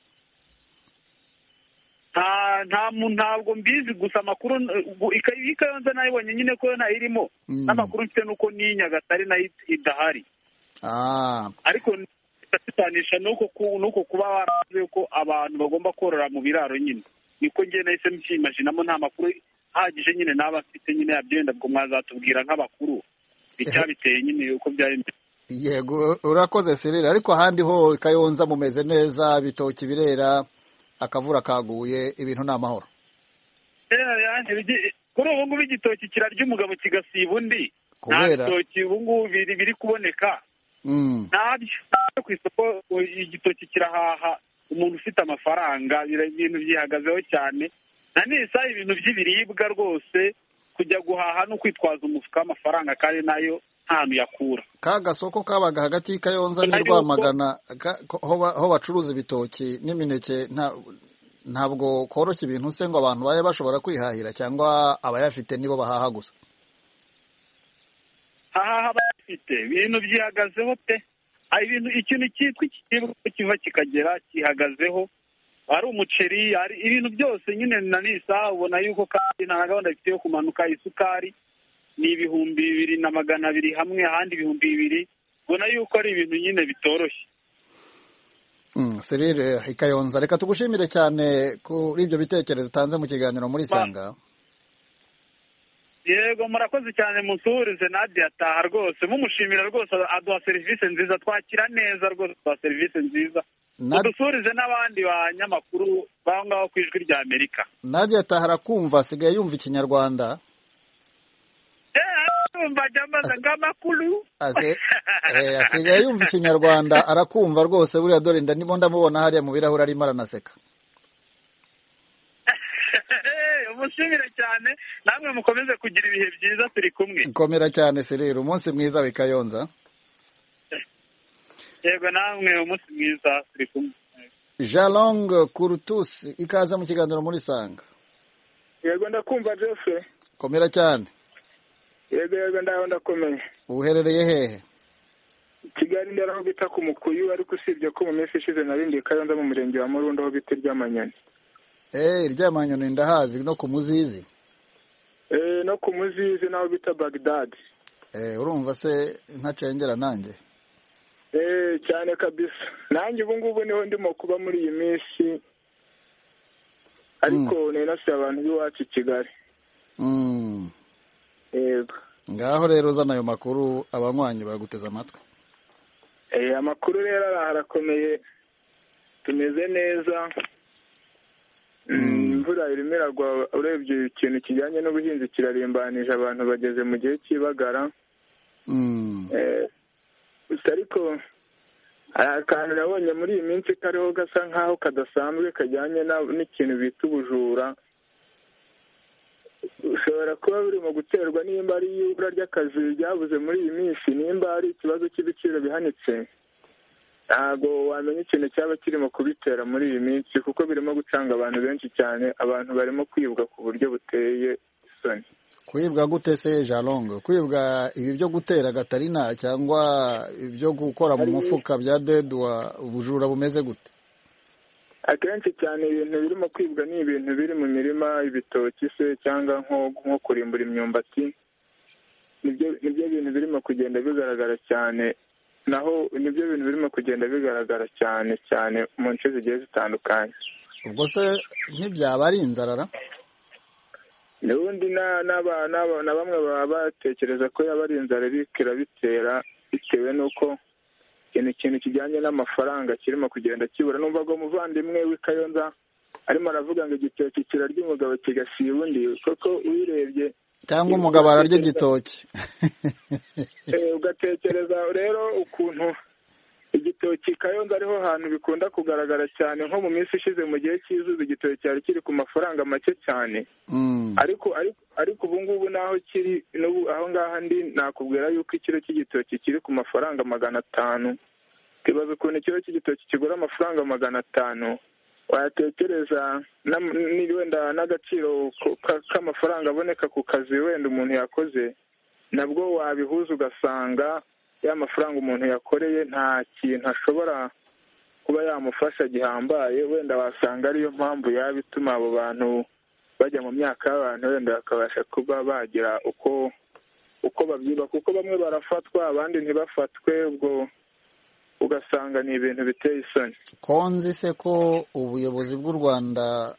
nta nta ntabwo mbizi, gusa amakuru ikayonza nayibonye nyine ko nta irimo. N'amakuru mfite nuko ni Nyagatare nayo idahari.
Ah
ariko ndasanisha nuko nuko kuba baravuze ko abantu bagomba korora mu biraro nyine, niko ngiye nahise mbyimajinamo. Nta makuru hagije nyine naba afite nyine yabyenda, bwo mwazatubwira nk'abakuru icyabiteye nyine uko byari.
Yego urakoze Cyril, ariko ahandi ho Kayonza mumeze neza, bitoki birera, akavura kaguye, ibintu n'amahoro.
Kuri ubu ngubu igitoki kirarya umugabo kigasiba undi, nta bitoki ubu ngubu biri kuboneka. Ntabyo ku isoko igitoki kirahaha umuntu ufite amafaranga, ibintu byihagazeho cyane. Na nisa ibintu by'ibiribwa rwose kujya guhaha no kwitwaza umufuka w'amafaranga kandi nayo ntantu yakura.
Ka gasoko kabaga hagati y'Ikayonza n'Rwamagana ho bacuruza ibitoki n'imineke, ntabwo koroshya ibintu se ngo abantu baye bashobora kwihahira, cyangwa abayafite nibo bahaha gusa?
Haha bafite ibintu byihagazeho pe. Ibintu ikintu cyitwa ikiribwa kiva kikagera kihagazeho, ari umuceri ari ibintu byose nyine na nisa ubona yuko kandi nta gahunda ifite yo kumanuka. Isukari ni ibihumbi bibiri na magana abiri hamwe ahandi ibihumbi bibiri, ubona yuko ari ibintu nyine bitoroshye.
Cyril Ikayonza, reka tugushimire cyane kuri ibyo bitekerezo utanze mu kiganiro muri Sanga.
Yego murakoze cyane, musuhurize Nadia ataha rwose, mumushimira rwose, aduha serivisi nziza, twakira neza rwose, aduha serivisi nziza. Dusuhurize n'abandi banyamakuru baho ngaho ku ijwi rya Amerika.
Nadia ataha arakumva, asigaye yumva Ikinyarwanda. Asigaye yumva Ikinyarwanda arakumva rwose, buriya dore ndimo ndamubona hariya mu birahuri arimo aranaseka.
Umushimire cyane, namwe mukomeze kugira ibihe byiza, turi kumwe.
Komera cyane Cyril, umunsi mwiza w'Ikayonza.
Yego namwe umunsi mwiza, turi kumwe.
Jalong Kurutusi, ikaza mu kiganiro muri Sanga.
Yego ndakumva Jeffrey.
Komera cyane.
Yego yego ndaho ndakomeye.
Uherereye hehe?
Kigali ndaraho bita ku Mukuyu, ariko usibye ko mu minsi ishize narindi Kayonza mu murenge wa Murundo aho bita Ryamanyoni.
Eh, Ryamanyoni ndahazi, no ku Muzizi.
Eh, no ku Muzizi naho bita Baghdad.
Eh, urumva se ntacengera nanjye?
Eh, cyane kabisa. Nanjye ubu ngubu niho ndimo kuba muri iyi minsi. Ariko mm. nenase abantu biwacu Kigali.
Mm.
Yego.
Ngaho rero zana ayo makuru abanywanyi baguteza amatwi.
Eh, amakuru rero arakomeye, tumeze neza. Imvura irimo iragwa, urebye ikintu kijyanye n'ubuhinzi kirarimbanije, abantu bageze mu gihe cy'ibagara. Eh, ariko akantu nabonye muri iyi minsi kariho gasa nkaho kadasanzwe kajyanye n'ikintu bita ubujura. Ushobora kuba birimo guterwa nimba ari ibura ry'akazi ryabuze muri iyi minsi, nimba ari ikibazo cy'ibiciro bihanitse, ntabwo wamenya ikintu cyaba kirimo kubitera muri iyi minsi, kuko birimo gucanga abantu benshi cyane. Abantu barimo kwibwa ku buryo buteye isoni.
Kwibwa gute se Jalong? Kwibwa ibi byo gutera gatarina cyangwa ibyo gukora mu mufuka bya dedwa, ubujura bumeze gute?
Akenshi cyane ibintu birimo kwibwa ni ibintu biri mu mirima, ibitoki se cyangwa nko nko kurimbura imyumbati. Nibyo nibyo bintu birimo kugenda bigaragara cyane, naho nibyo bintu birimo kugenda bigaragara cyane cyane mu nce zigiye zitandukanye.
Ubwo se ntibyaba ari inzarara?
N'ubundi na na bamwe baba batekereza ko yaba ari inzara irikira bitera, bitewe n'uko ikintu ikintu kijyanye n'amafaranga kirimo kugenda kibura. Numvaga umuvandimwe w'Ikayonza arimo aravuga ngo igitoki kirarya umugabo kigasiba undi, koko uyirebye
cyangwa umugabo ararya igitoki.
Ugatekereza rero ukuntu igitoki Kayonza ariho hantu bikunda kugaragara cyane. Nko mu minsi ishize mu gihe cy'izuba igitoki cyari kiri ku mafaranga make cyane, ariko ariko ubu ngubu naho kiri n'ubu aho ngaha ndi nakubwira yuko ikiro cy'igitoki kiri ku mafaranga magana atanu. Kibaza ukuntu ikiro cy'igitoki kigura amafaranga magana atanu, watekereza wenda n'agaciro k'amafaranga aboneka ku kazi wenda umuntu yakoze, nabwo wabihuza ugasanga ya mafaranga umuntu yakoreye nta kintu ashobora kuba yamufasha gihambaye. Wenda wasanga ariyo mpamvu yaba ituma abo bantu bajya mu myaka y'abantu, wenda bakabasha kuba bagira uko uko babyiba, kuko bamwe barafatwa abandi ntibafatwe, ubwo ugasanga ni ibintu biteye isoni.
Konzi se ko ubuyobozi bw'u Rwanda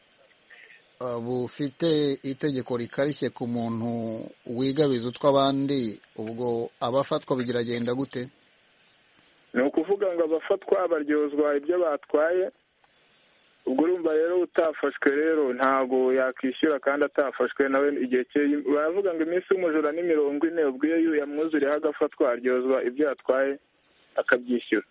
bufite itegeko rikarishye ku muntu wigabiza utw'abandi, ubwo abafatwa bigiragenda gute?
Ni ukuvuga ngo abafatwa baryozwa ibyo batwaye. Ubwo urumva rero utafashwe rero ntabwo yakwishyura, kandi atafashwe nawe igihe cye baravuga ngo iminsi y'umujura ni mirongo ine, ubwo iyo yamwuzuriyeho agafatwa aryozwa ibyo yatwaye akabyishyura.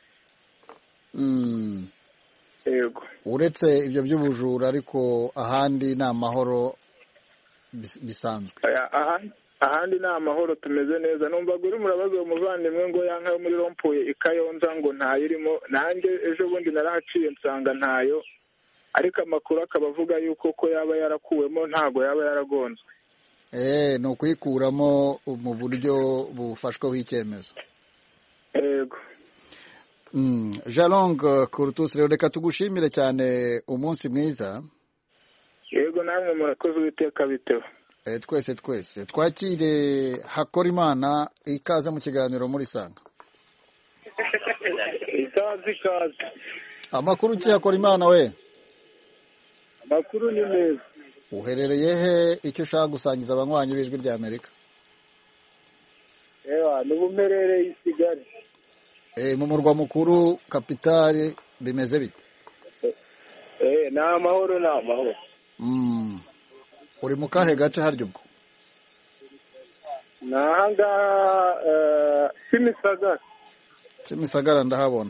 Yego.
Uretse ibyo by'ubujura ariko ahandi ni amahoro bisanzwe?
Ahandi ni amahoro, tumeze neza. Numvaga uri murabaza umuvandimwe ngo yanka yo muri rompuye Ikayonza ngo ntayirimo, nanjye ejo bundi narahaciye nsanga ntayo, ariko amakuru akaba avuga yuko ko yaba yarakuwemo, ntago yaba yaragonzwe.
Eh, ni ukuyikuramo mu buryo bufashweho icyemezo.
Yego.
Jalong Kurtus rero reka tugushimire cyane umunsi mwiza.
Yego namwe murakoze Uwiteka biteho.
Eh twese twese twakire Hakorimana ikaza mu kiganiro muri Sanga.
Ikaze ikaze.
Amakuru ki Hakorimana we?
Amakuru ni meza.
Uherereye he icyo ushaka gusangiza abanywanyi b'ijwi rya Amerika?
Ewa nubumerere i Kigali.
Eh mu murwa mukuru kapitale bimeze bite?
Eh na amahoro na amahoro.
Mm. Uri mu kahe gace haryo ubwo?
Nahanga eh Kimisagara.
Kimisagara ndahabona.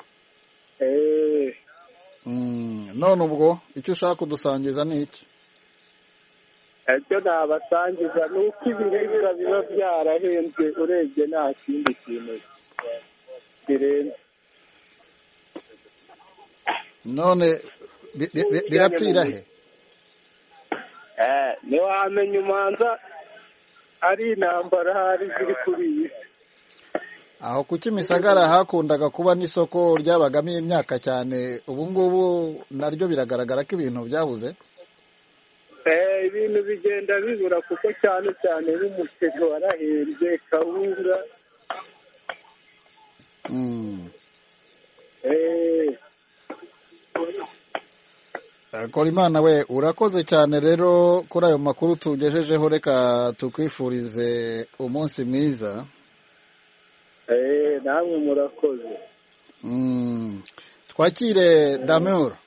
Eh
Mm none ubwo icyo ushaka kudusangiza ni iki?
Ecyo nabasangiza nuko ibiribwa biba byarahenze urebye nta kindi kintu birenze.
None birapfira he?
Eh ni wamenye umanza ari intambara hari ziri kuri iyi.
Aho kuki Misagara hakundaga kuba n'isoko ryabagamo imyaka cyane ubu ngubu naryo biragaragara ko ibintu byabuze.
Eh ibintu bigenda bibura kuko cyane cyane n'umuceri warahenze kawunga.
Mm.
Eh
Korimana we urakoze cyane rero kuri ayo makuru tugejejeho reka tukwifurize umunsi mwiza.
Eh namwe murakoze.
Mm. Twakire Damur.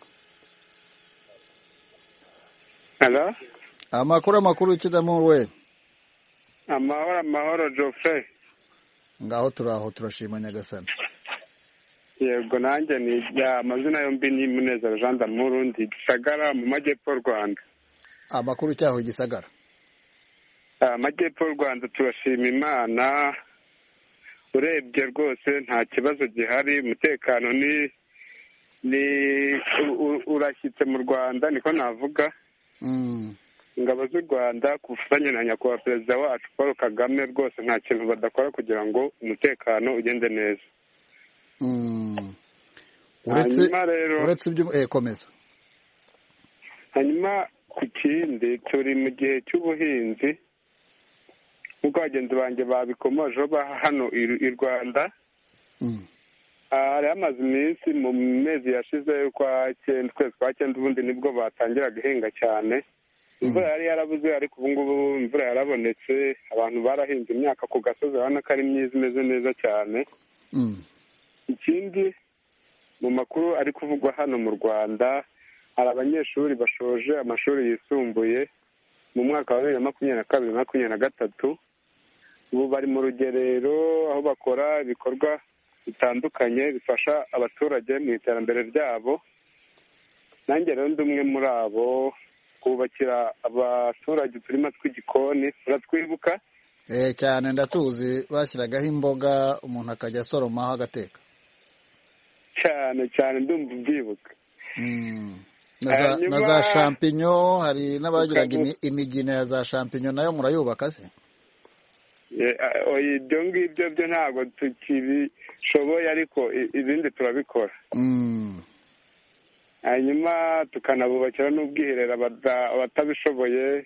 Hello?
Amakuru amakuru ki Damur we?
Amahoro amahoro Geoffrey.
Ngaho turaho turashima Nyagasani.
Yego nanjye ni ya amazina yombi ni Munezero Jean d'Amour ndi Gisagara mu majyepfo y'u Rwanda.
Amakuru cyaho Gisagara.
Amajyepfo y'u Rwanda turashima Imana. Urebye rwose nta kibazo gihari, umutekano ni ni urashyitse mu Rwanda niko navuga.
Mm.
Ingabo z'u Rwanda ku bufatanye na nyakubahwa perezida wacu Paul Kagame rwose nta kintu badakora kugira ngo umutekano ugende neza.
Mm. Uretse uretse ibyo eh komeza.
Hanyuma ku kindi turi mu gihe cy'ubuhinzi nk'uko abagenzi banjye babikomojeho hano i Rwanda.
Mm.
Hari amazi iminsi mu mezi yashize kwa cyenda kwezi kwa cyenda ubundi nibwo batangira guhinga cyane. Imvura yari yarabuze ariko ubu ngubu imvura yarabonetse, abantu barahinze imyaka ku gasozi urabona ko ari myiza imeze neza cyane.
Mm.
Ikindi mu makuru ari kuvugwa hano mu Rwanda hari abanyeshuri bashoje amashuri yisumbuye mu mwaka wa bibiri na makumyabiri na kabiri makumyabiri na gatatu. Ubu bari mu rugerero aho bakora ibikorwa bitandukanye bifasha abaturage mu iterambere ryabo. Nanjye rero ndi umwe muri abo kubakira abaturage uturima tw'igikoni. Uratwibuka?
Eh cyane ndatuzi bashyiragaho imboga umuntu akajya asoromaho agateka.
Cyane cyane ndumva ubyibuka.
Mm. Na za champignon hari n'abagiraga imigina ya za champignon nayo murayubaka se?
Oya ibyo ngibyo byo ntabwo tukibishoboye ariko ibindi turabikora.
Mm.
Hanyuma tukanabubakira n'ubwiherero abatabishoboye.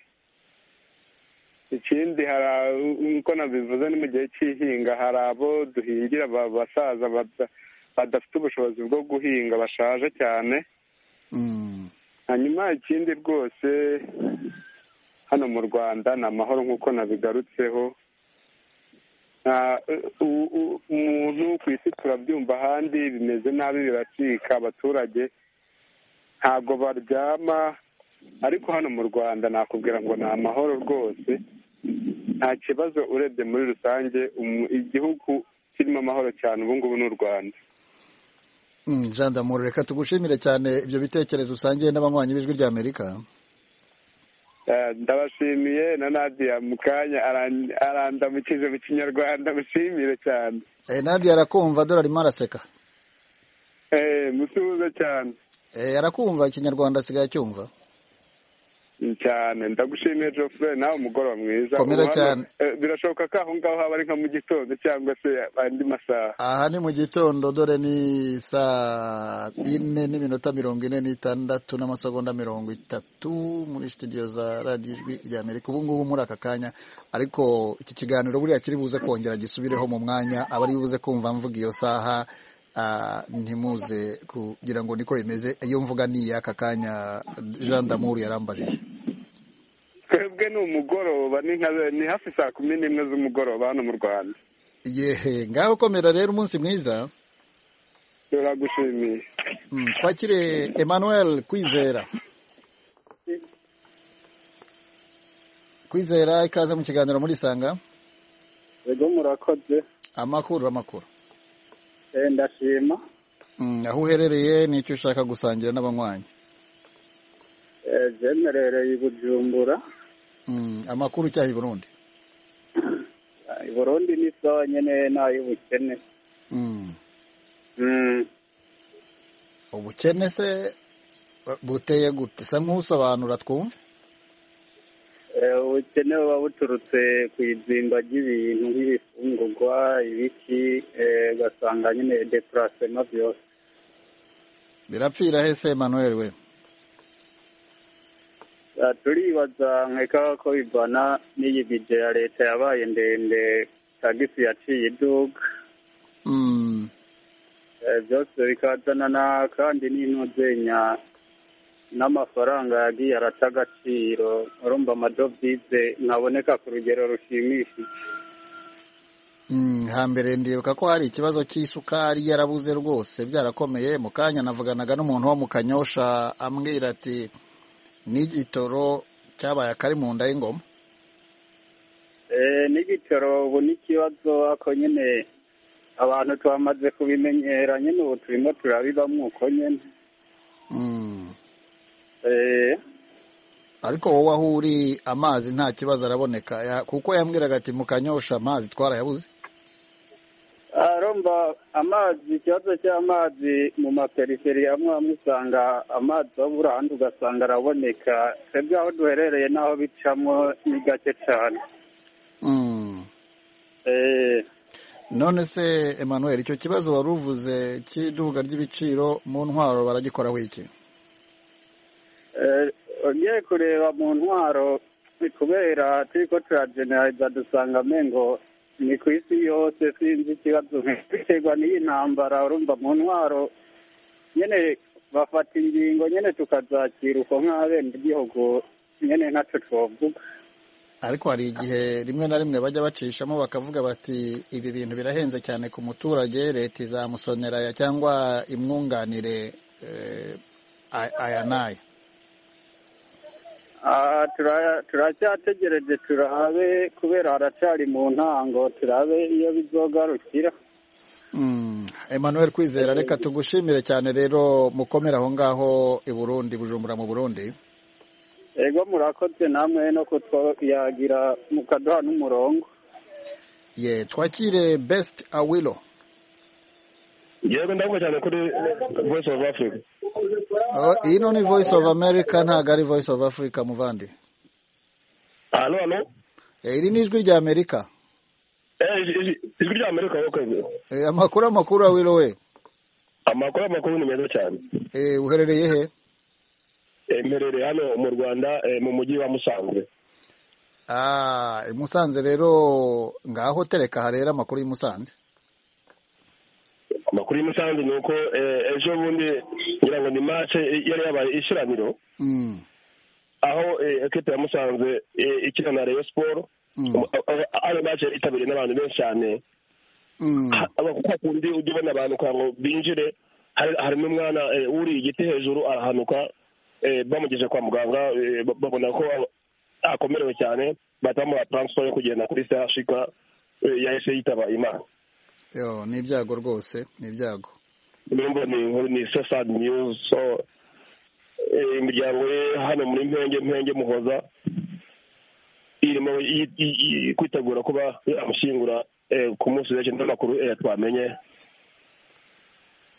Ikindi hari uko nabivuze ni mu gihe cy'ihinga hari abo duhingira abasaza badafite ubushobozi bwo guhinga bashaje cyane.
Mm.
Hanyuma ikindi rwose hano mu Rwanda ni amahoro nk'uko nabigarutseho. Umuntu ku isi turabyumva ahandi bimeze nabi biracika, abaturage ntabwo baryama, ariko hano mu Rwanda nakubwira ngo ni amahoro rwose, nta kibazo urebye muri rusange. Igihugu kirimo amahoro cyane ubu ngubu n'u Rwanda.
Jean d'Amour reka tugushimire cyane ibyo bitekerezo usangiye n'abanywanyi b'ijwi rya Amerika.
Ndabashimiye na Nadia mukanya arandamukije mu Kinyarwanda, mushimire cyane.
Eh Nadia arakumva dore arimo araseka.
Eh musubize cyane.
Eh arakumva Ikinyarwanda asigaye cyumva.
cyane ndagushimiye Geoffrey nawe umugoroba mwiza.
Komera cyane.
Birashoboka ko aho ngaho haba ari nka mu gitondo cyangwa se andi masaha.
Aha ni mu gitondo dore ni saa ine n'iminota mirongo ine n'itandatu n'amasegonda mirongo itatu muri studio za radiyo ijwi rya Amerika ubu ngubu muri aka kanya, ariko iki kiganiro buriya kiri buze kongera gisubireho mu mwanya abari buze kumva mvuga iyo saha ntimuze kugira ngo niko bimeze. Iyo mvuga ni aka kanya Jean d'Amour yarambajije.
Twebwe ni umugoroba ni hafi saa kumi n'imwe z'umugoroba hano mu Rwanda.
Yehe, ngaho komera rero umunsi mwiza.
Turagushimiye.
Twakire Emmanuel Kwizera. Kwizera ikaze mu kiganiro muri Sanga.
Yego murakoze.
Amakuru amakuru.
Eh ndashima.
Mm, aho uherereye n'icyo ushaka gusangira n'abanywanyi?
Eh generereye i Bujumbura.
Mm, amakuru cyahi Burundi.
I Burundi ni sawa nyene nayo ubukene.
Mm.
Mm.
Ubukene se buteye gute? Sa nk'usobanura twumve.
Eh ubukene buba buturutse ku izimba ry'ibintu nk'ibifungurwa ibiki eh gasanga nyene déplacement byose.
Birapfira hese Emmanuel we?
Turibaza nkeka ko bivana n'iyi bije ya leta yabaye ndende tagisi yaciye iduka.
Mm.
Byose bikazana na kandi n'intuzenya n'amafaranga yagiye arata agaciro, urumva amadovize ntaboneka ku rugero rushimishije.
Mm, hambere ndibuka ko hari ikibazo cy'isukari yarabuze rwose byarakomeye. Mu kanya navuganaga n'umuntu wo mu Kanyosha ambwira ati n'igitoro cyabaye akari mu nda y'ingoma.
Eh n'igitoro ubu n'ikibazo ako nyene abantu twamaze kubimenyera nyene ubu turimo turabibamwo uko nyene.
Mm.
Eh
ariko wowe aho uri amazi nta kibazo araboneka ya, kuko yambwiraga ati mu Kanyosha amazi twarayabuze.
Aromba amazi ikibazo cy'amazi mu maperiferi amwe amwe usanga amazi abura ahandi ugasanga araboneka. Twebwe aho duherereye n'aho bicamo ni gake cyane.
Mm.
Eh
none se Emmanuel icyo kibazo wari uvuze cy'iduga ry'ibiciro mu ntwaro baragikoraho iki?
Eh ugiye kureba mu ntwaro kubera turiko turageneraliza dusanga mengo ni ku isi yose sinzi ikibazo biterwa n'iyi ntambara. Urumva mu ntwaro nyene bafata ingingo nyene tukazakira uko nk'abenegihugu nyene ntacyo twovuga.
Ariko hari igihe rimwe na rimwe bajya bacishamo bakavuga bati ibi bintu birahenze cyane ku muturage, leta izamusonera cyangwa imwunganire eh, aya n'aya.
turacyategereje turabe kubera haracari mu ntango turabe iyo bizogarukira.
Emmanuel Kwizera reka tugushimire cyane rero mukomera aho ngaho i Burundi Bujumbura mu Burundi.
Ego murakoze namwe no kutwagira mukaduha n'umurongo.
Ye twakire Best Awilo.
Yego ndavuga cyane kuri Voice of Africa.
Oh, ino ni Voice of America ntago ari Voice of Africa muvandi.
Allo allo.
Eh iri ni ijwi rya Amerika.
Eh ijwi rya Amerika wokoze.
Eh amakuru amakuru Awilo we.
Amakuru amakuru ni meza cyane.
Eh uherereye he?
Eh mperereye hano mu Rwanda mu mujyi wa Musanze.
Ah, Musanze rero ngaho tereka harera amakuru y'I Musanze.
Amakuru y'I Musanze nuko ejo bundi ngira ngo ni match yari yabaye ishiraniro.
Mm.
Aho equipe ya Musanze ikina na Rayon Sport. Aho match itabiriye n'abantu benshi cyane.
Mm.
Abakuka kundi ujibona abantu kwango binjire hari n'umwana uri igiti hejuru arahanuka bamugeje kwa muganga babona ko akomerewe cyane batamu transfer yo kugenda kuri C H K yahise yitaba Imana.
Yo ni ibyago rwose ni ibyago.
Nimba ni ni sad news so imiryango hano muri Mpenge Mpenge Muhoza irimo kwitegura kuba yamushingura ku munsi w'ejo n'amakuru twamenye.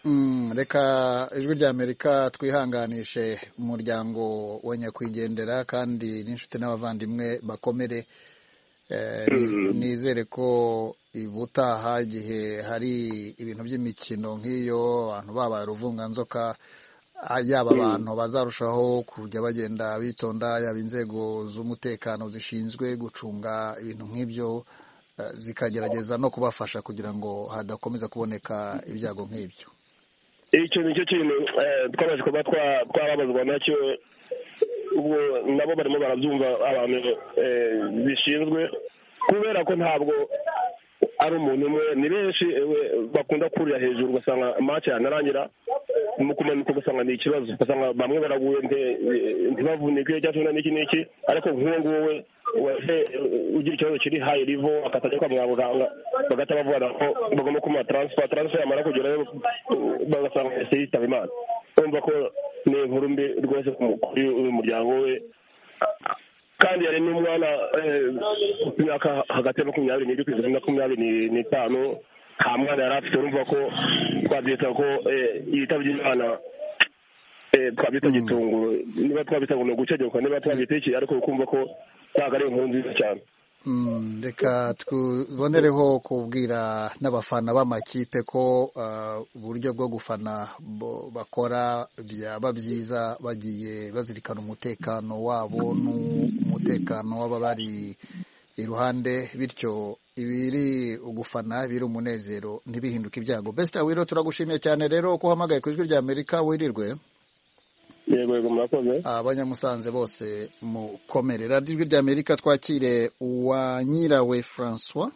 reka ijwi rya amerika twihanganishe umuryango wa nyakwigendera kandi n'inshuti n'abavandimwe bakomere. Nizere ko ibutaha igihe hari ibintu by'imikino nk'iyo abantu babaye uruvunganzoka, yaba abantu bazarushaho kujya bagenda bitonda, yaba inzego z'umutekano zishinzwe gucunga ibintu nk'ibyo zikagerageza no kubafasha kugira ngo hadakomeza kuboneka ibyago nk'ibyo.
icyo ni cyo kintu twamaze kuba twababazwa nacyo, ubwo nabo barimo barabyumva abantu bishinzwe, kubera ko ntabwo ari umuntu umwe, ni benshi bakunda kurira hejuru ugasanga match yanarangira mu kumanuka ugasanga ni ikibazo, ugasanga bamwe baraguye ntibavunike cyangwa n'iki n'iki, ariko nk'uwo nguwo ugira ikibazo kiri high level akatajya kwa muganga bagahita bavuga ko bagomba kumuha transfer transfer yamara kugerayo bagasanga ese yitaba Imana. Urumva ko ni inkuru mbi rwose kuri uyu muryango we, kandi yari n'umwana w'imyaka hagati ya makumyabiri n'ibiri kugeza na makumyabiri n'itanu, nta mwana yari afite. Urumva ko twabyita ko yitabye Imana, twabyita gitunguru, niba twabyita ngo ni ugucegeka, niba twabyita iki, ariko ukumva ko ntabwo ari inkuru nziza cyane.
Reka tubonereho kubwira n'abafana b'amakipe ko uburyo bwo gufana bakora byaba byiza bagiye bazirikana umutekano wabo n'umutekano w'ababari iruhande, bityo ibiri ugufana biri umunezero ntibihinduke ibyago. Best Awiro, turagushimiye cyane rero ko uhamagaye ku ijwi rya Amerika. Wirirwe.
Yego yego, murakoze.
Abanyamusanze bose mukomere. Radio ijwi rya Amerika, twakire Uwanyirawe François.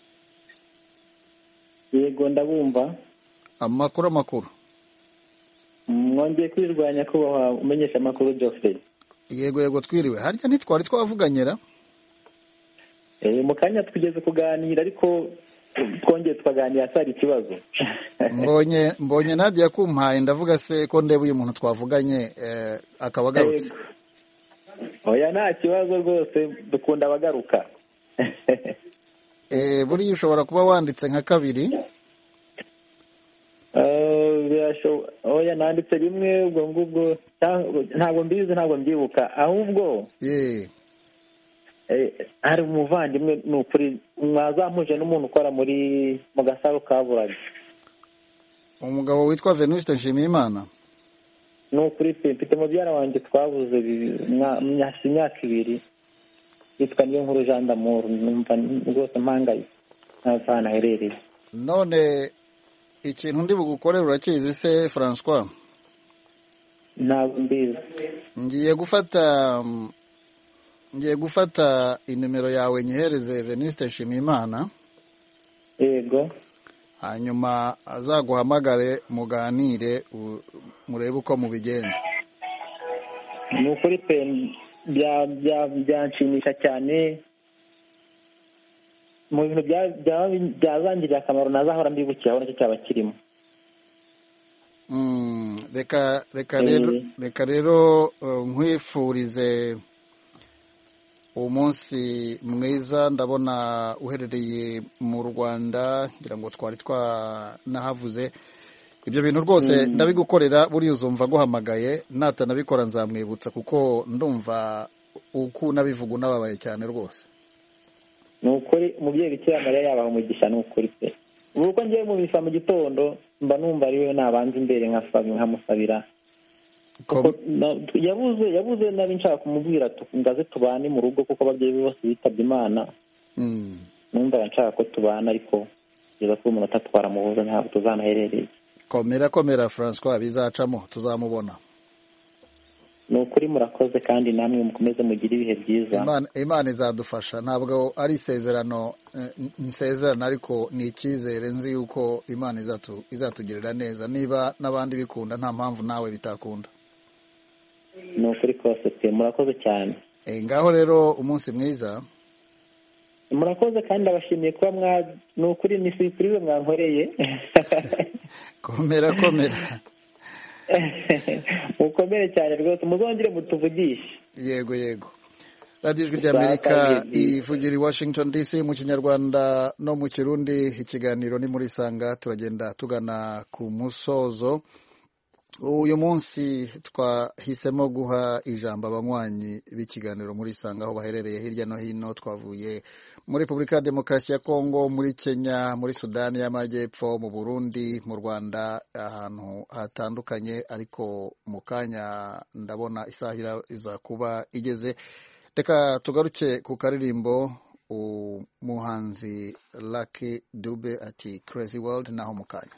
Yego ndabumva.
Amakuru amakuru.
Mwongeye kwirwanya ko umenyesha amakuru Geoffrey.
Yego yego, twiriwe. Harya ntitwari twavuganyera?
Eh, mu kanya twigeze kuganira ariko twongeye twaganira atari ikibazo.
mbonye mbonye Nadia kumpaye, ndavuga se ko ndebe uyu muntu twavuganye eh, akaba agarutse.
Oya, nta kibazo rwose, dukunda abagaruka.
eh buri ushobora kuba wanditse nka kabiri.
Eh oya, nanditse rimwe, ubwo ngubwo ntabwo mbizi, ntabwo mbyibuka, ahubwo
eh
hari umuvandimwe ni ukuri mwazamuje n'umuntu ukora muri mu Gasaro ka Burayi,
umugabo witwa Venuste Nshimiyimana.
ni ukuri pe, mfite mubyara wanjye twabuze imyaka ibiri, yitwa niyo nkuru Jean d'Amour, numva rwose mpangaye ntazana herereye.
None ikintu ndi bugukorera urakizi se François?
Ntabwo mbizi.
Ngiye gufata ngiye gufata inimero yawe nyihereze Venuste Nshimiyimana.
Yego.
Hanyuma azaguhamagare muganire murebe uko mubigenza.
Ni ukuri pe, byanshimisha cyane, mu bintu byazangirira akamaro nazahora mbibukiraho nicyo cyaba kirimo.
reka reka rero reka rero nkwifurize umunsi mwiza. Ndabona uherereye mu Rwanda, ngira ngo twari twanahavuze ibyo bintu rwose. ndabigukorera buri uzumva guhamagaye, natanabikora nzamwibutsa kuko ndumva uko nabivuga nababaye cyane rwose.
Ni ukuri umubyeyi Bikira Mariya yabaha umugisha, ni ukuri pe. Uko ngiye mu misa mu gitondo mba numva ari we nabanza imbere nkamusabira. yabuze yabuze nari nshaka kumubwira ngaze tubane mu rugo kuko ababyeyi bose bitabye Imana. numva nshaka ko tubana, ariko biza ko umuntu atatwara muhuza ntabwo tuzanaherereye.
Komera komera François, bizacamo tuzamubona.
Ni ukuri murakoze, kandi namwe mukomeze mugire ibihe byiza.
Imana Imana izadufasha, ntabwo ari isezerano nsezerano, ariko ni icyizere nzi yuko Imana izatu izatugirira neza. Niba nabandi bikunda, nta mpamvu nawe bitakunda.
Ni ukuri kose pe, murakoze cyane.
Eh ngaho rero umunsi mwiza.
Murakoze kandi abashimiye kuba mwa, ni ukuri ni surprise mwankoreye.
Komera komera.
Mukomere cyane rwose, muzongere mutuvugishe.
Yego yego. radiyo ijwi ry'amerika ivugira i Washington D C mu kinyarwanda no mu kirundi. Ikiganiro ni muri Sanga, turagenda tugana ku musozo. Uyu munsi twahisemo guha ijambo abanywanyi b'ikiganiro muri Sanga aho baherereye hirya no hino. Twavuye muri Repubulika ya Demokarasi ya Kongo, muri Kenya, muri Sudani y'Amajyepfo, mu Burundi, mu Rwanda, ahantu hatandukanye, ariko mu kanya ndabona isaha iza kuba igeze. Reka tugaruke ku karirimbo umuhanzi Lucky Dube ati Crazy World, naho mu kanya.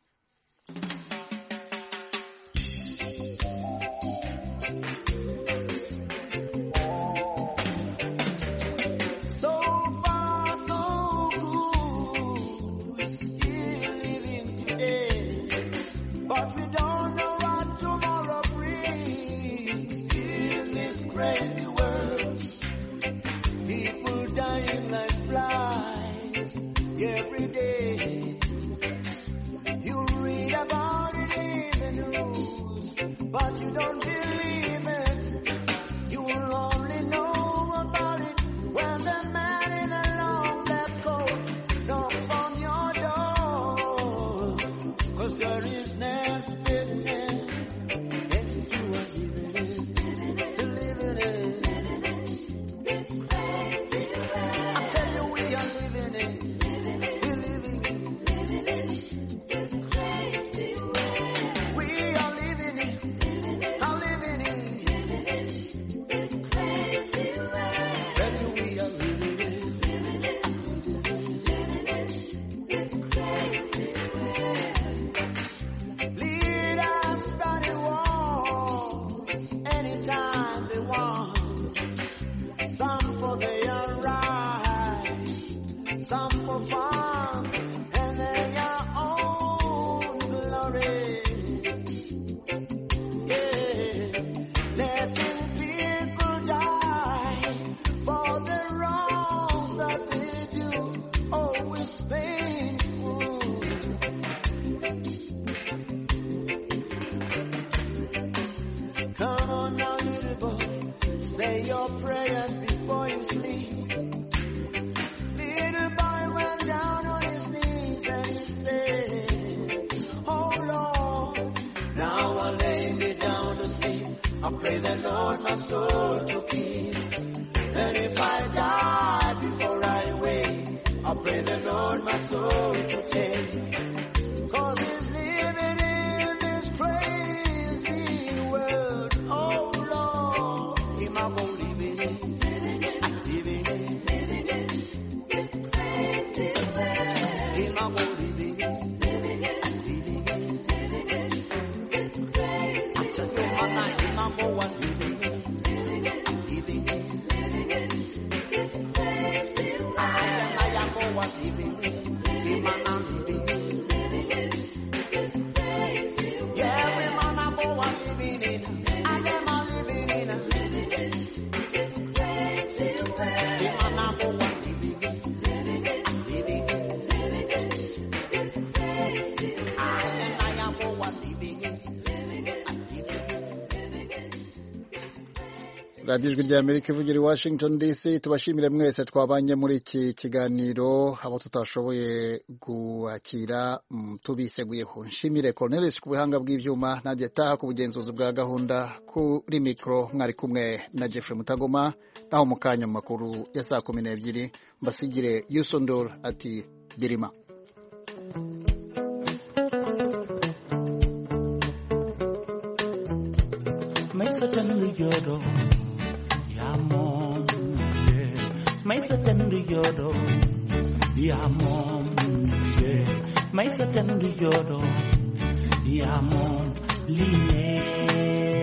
radiyo ijwi ry'Amerika ivugira i Washington D C. Tubashimire mwese twabanye muri iki kiganiro, abo tutashoboye guakira tubiseguyeho. Nshimire Cornelis ku buhanga bw'ibyuma, Nadia Taha ku bugenzuzi bwa gahunda, kuri mikro mwari kumwe na Jeffrey Mutagoma. Naho mu kanya mu makuru ya saa kumi n'ebyiri mbasigire Yusondor ati Dirima.
Maisa tanu yodo Yamon, yeah. Maisa tenu yodo, Yamon, yeah. Maisa tenu yodo, Yamon, line.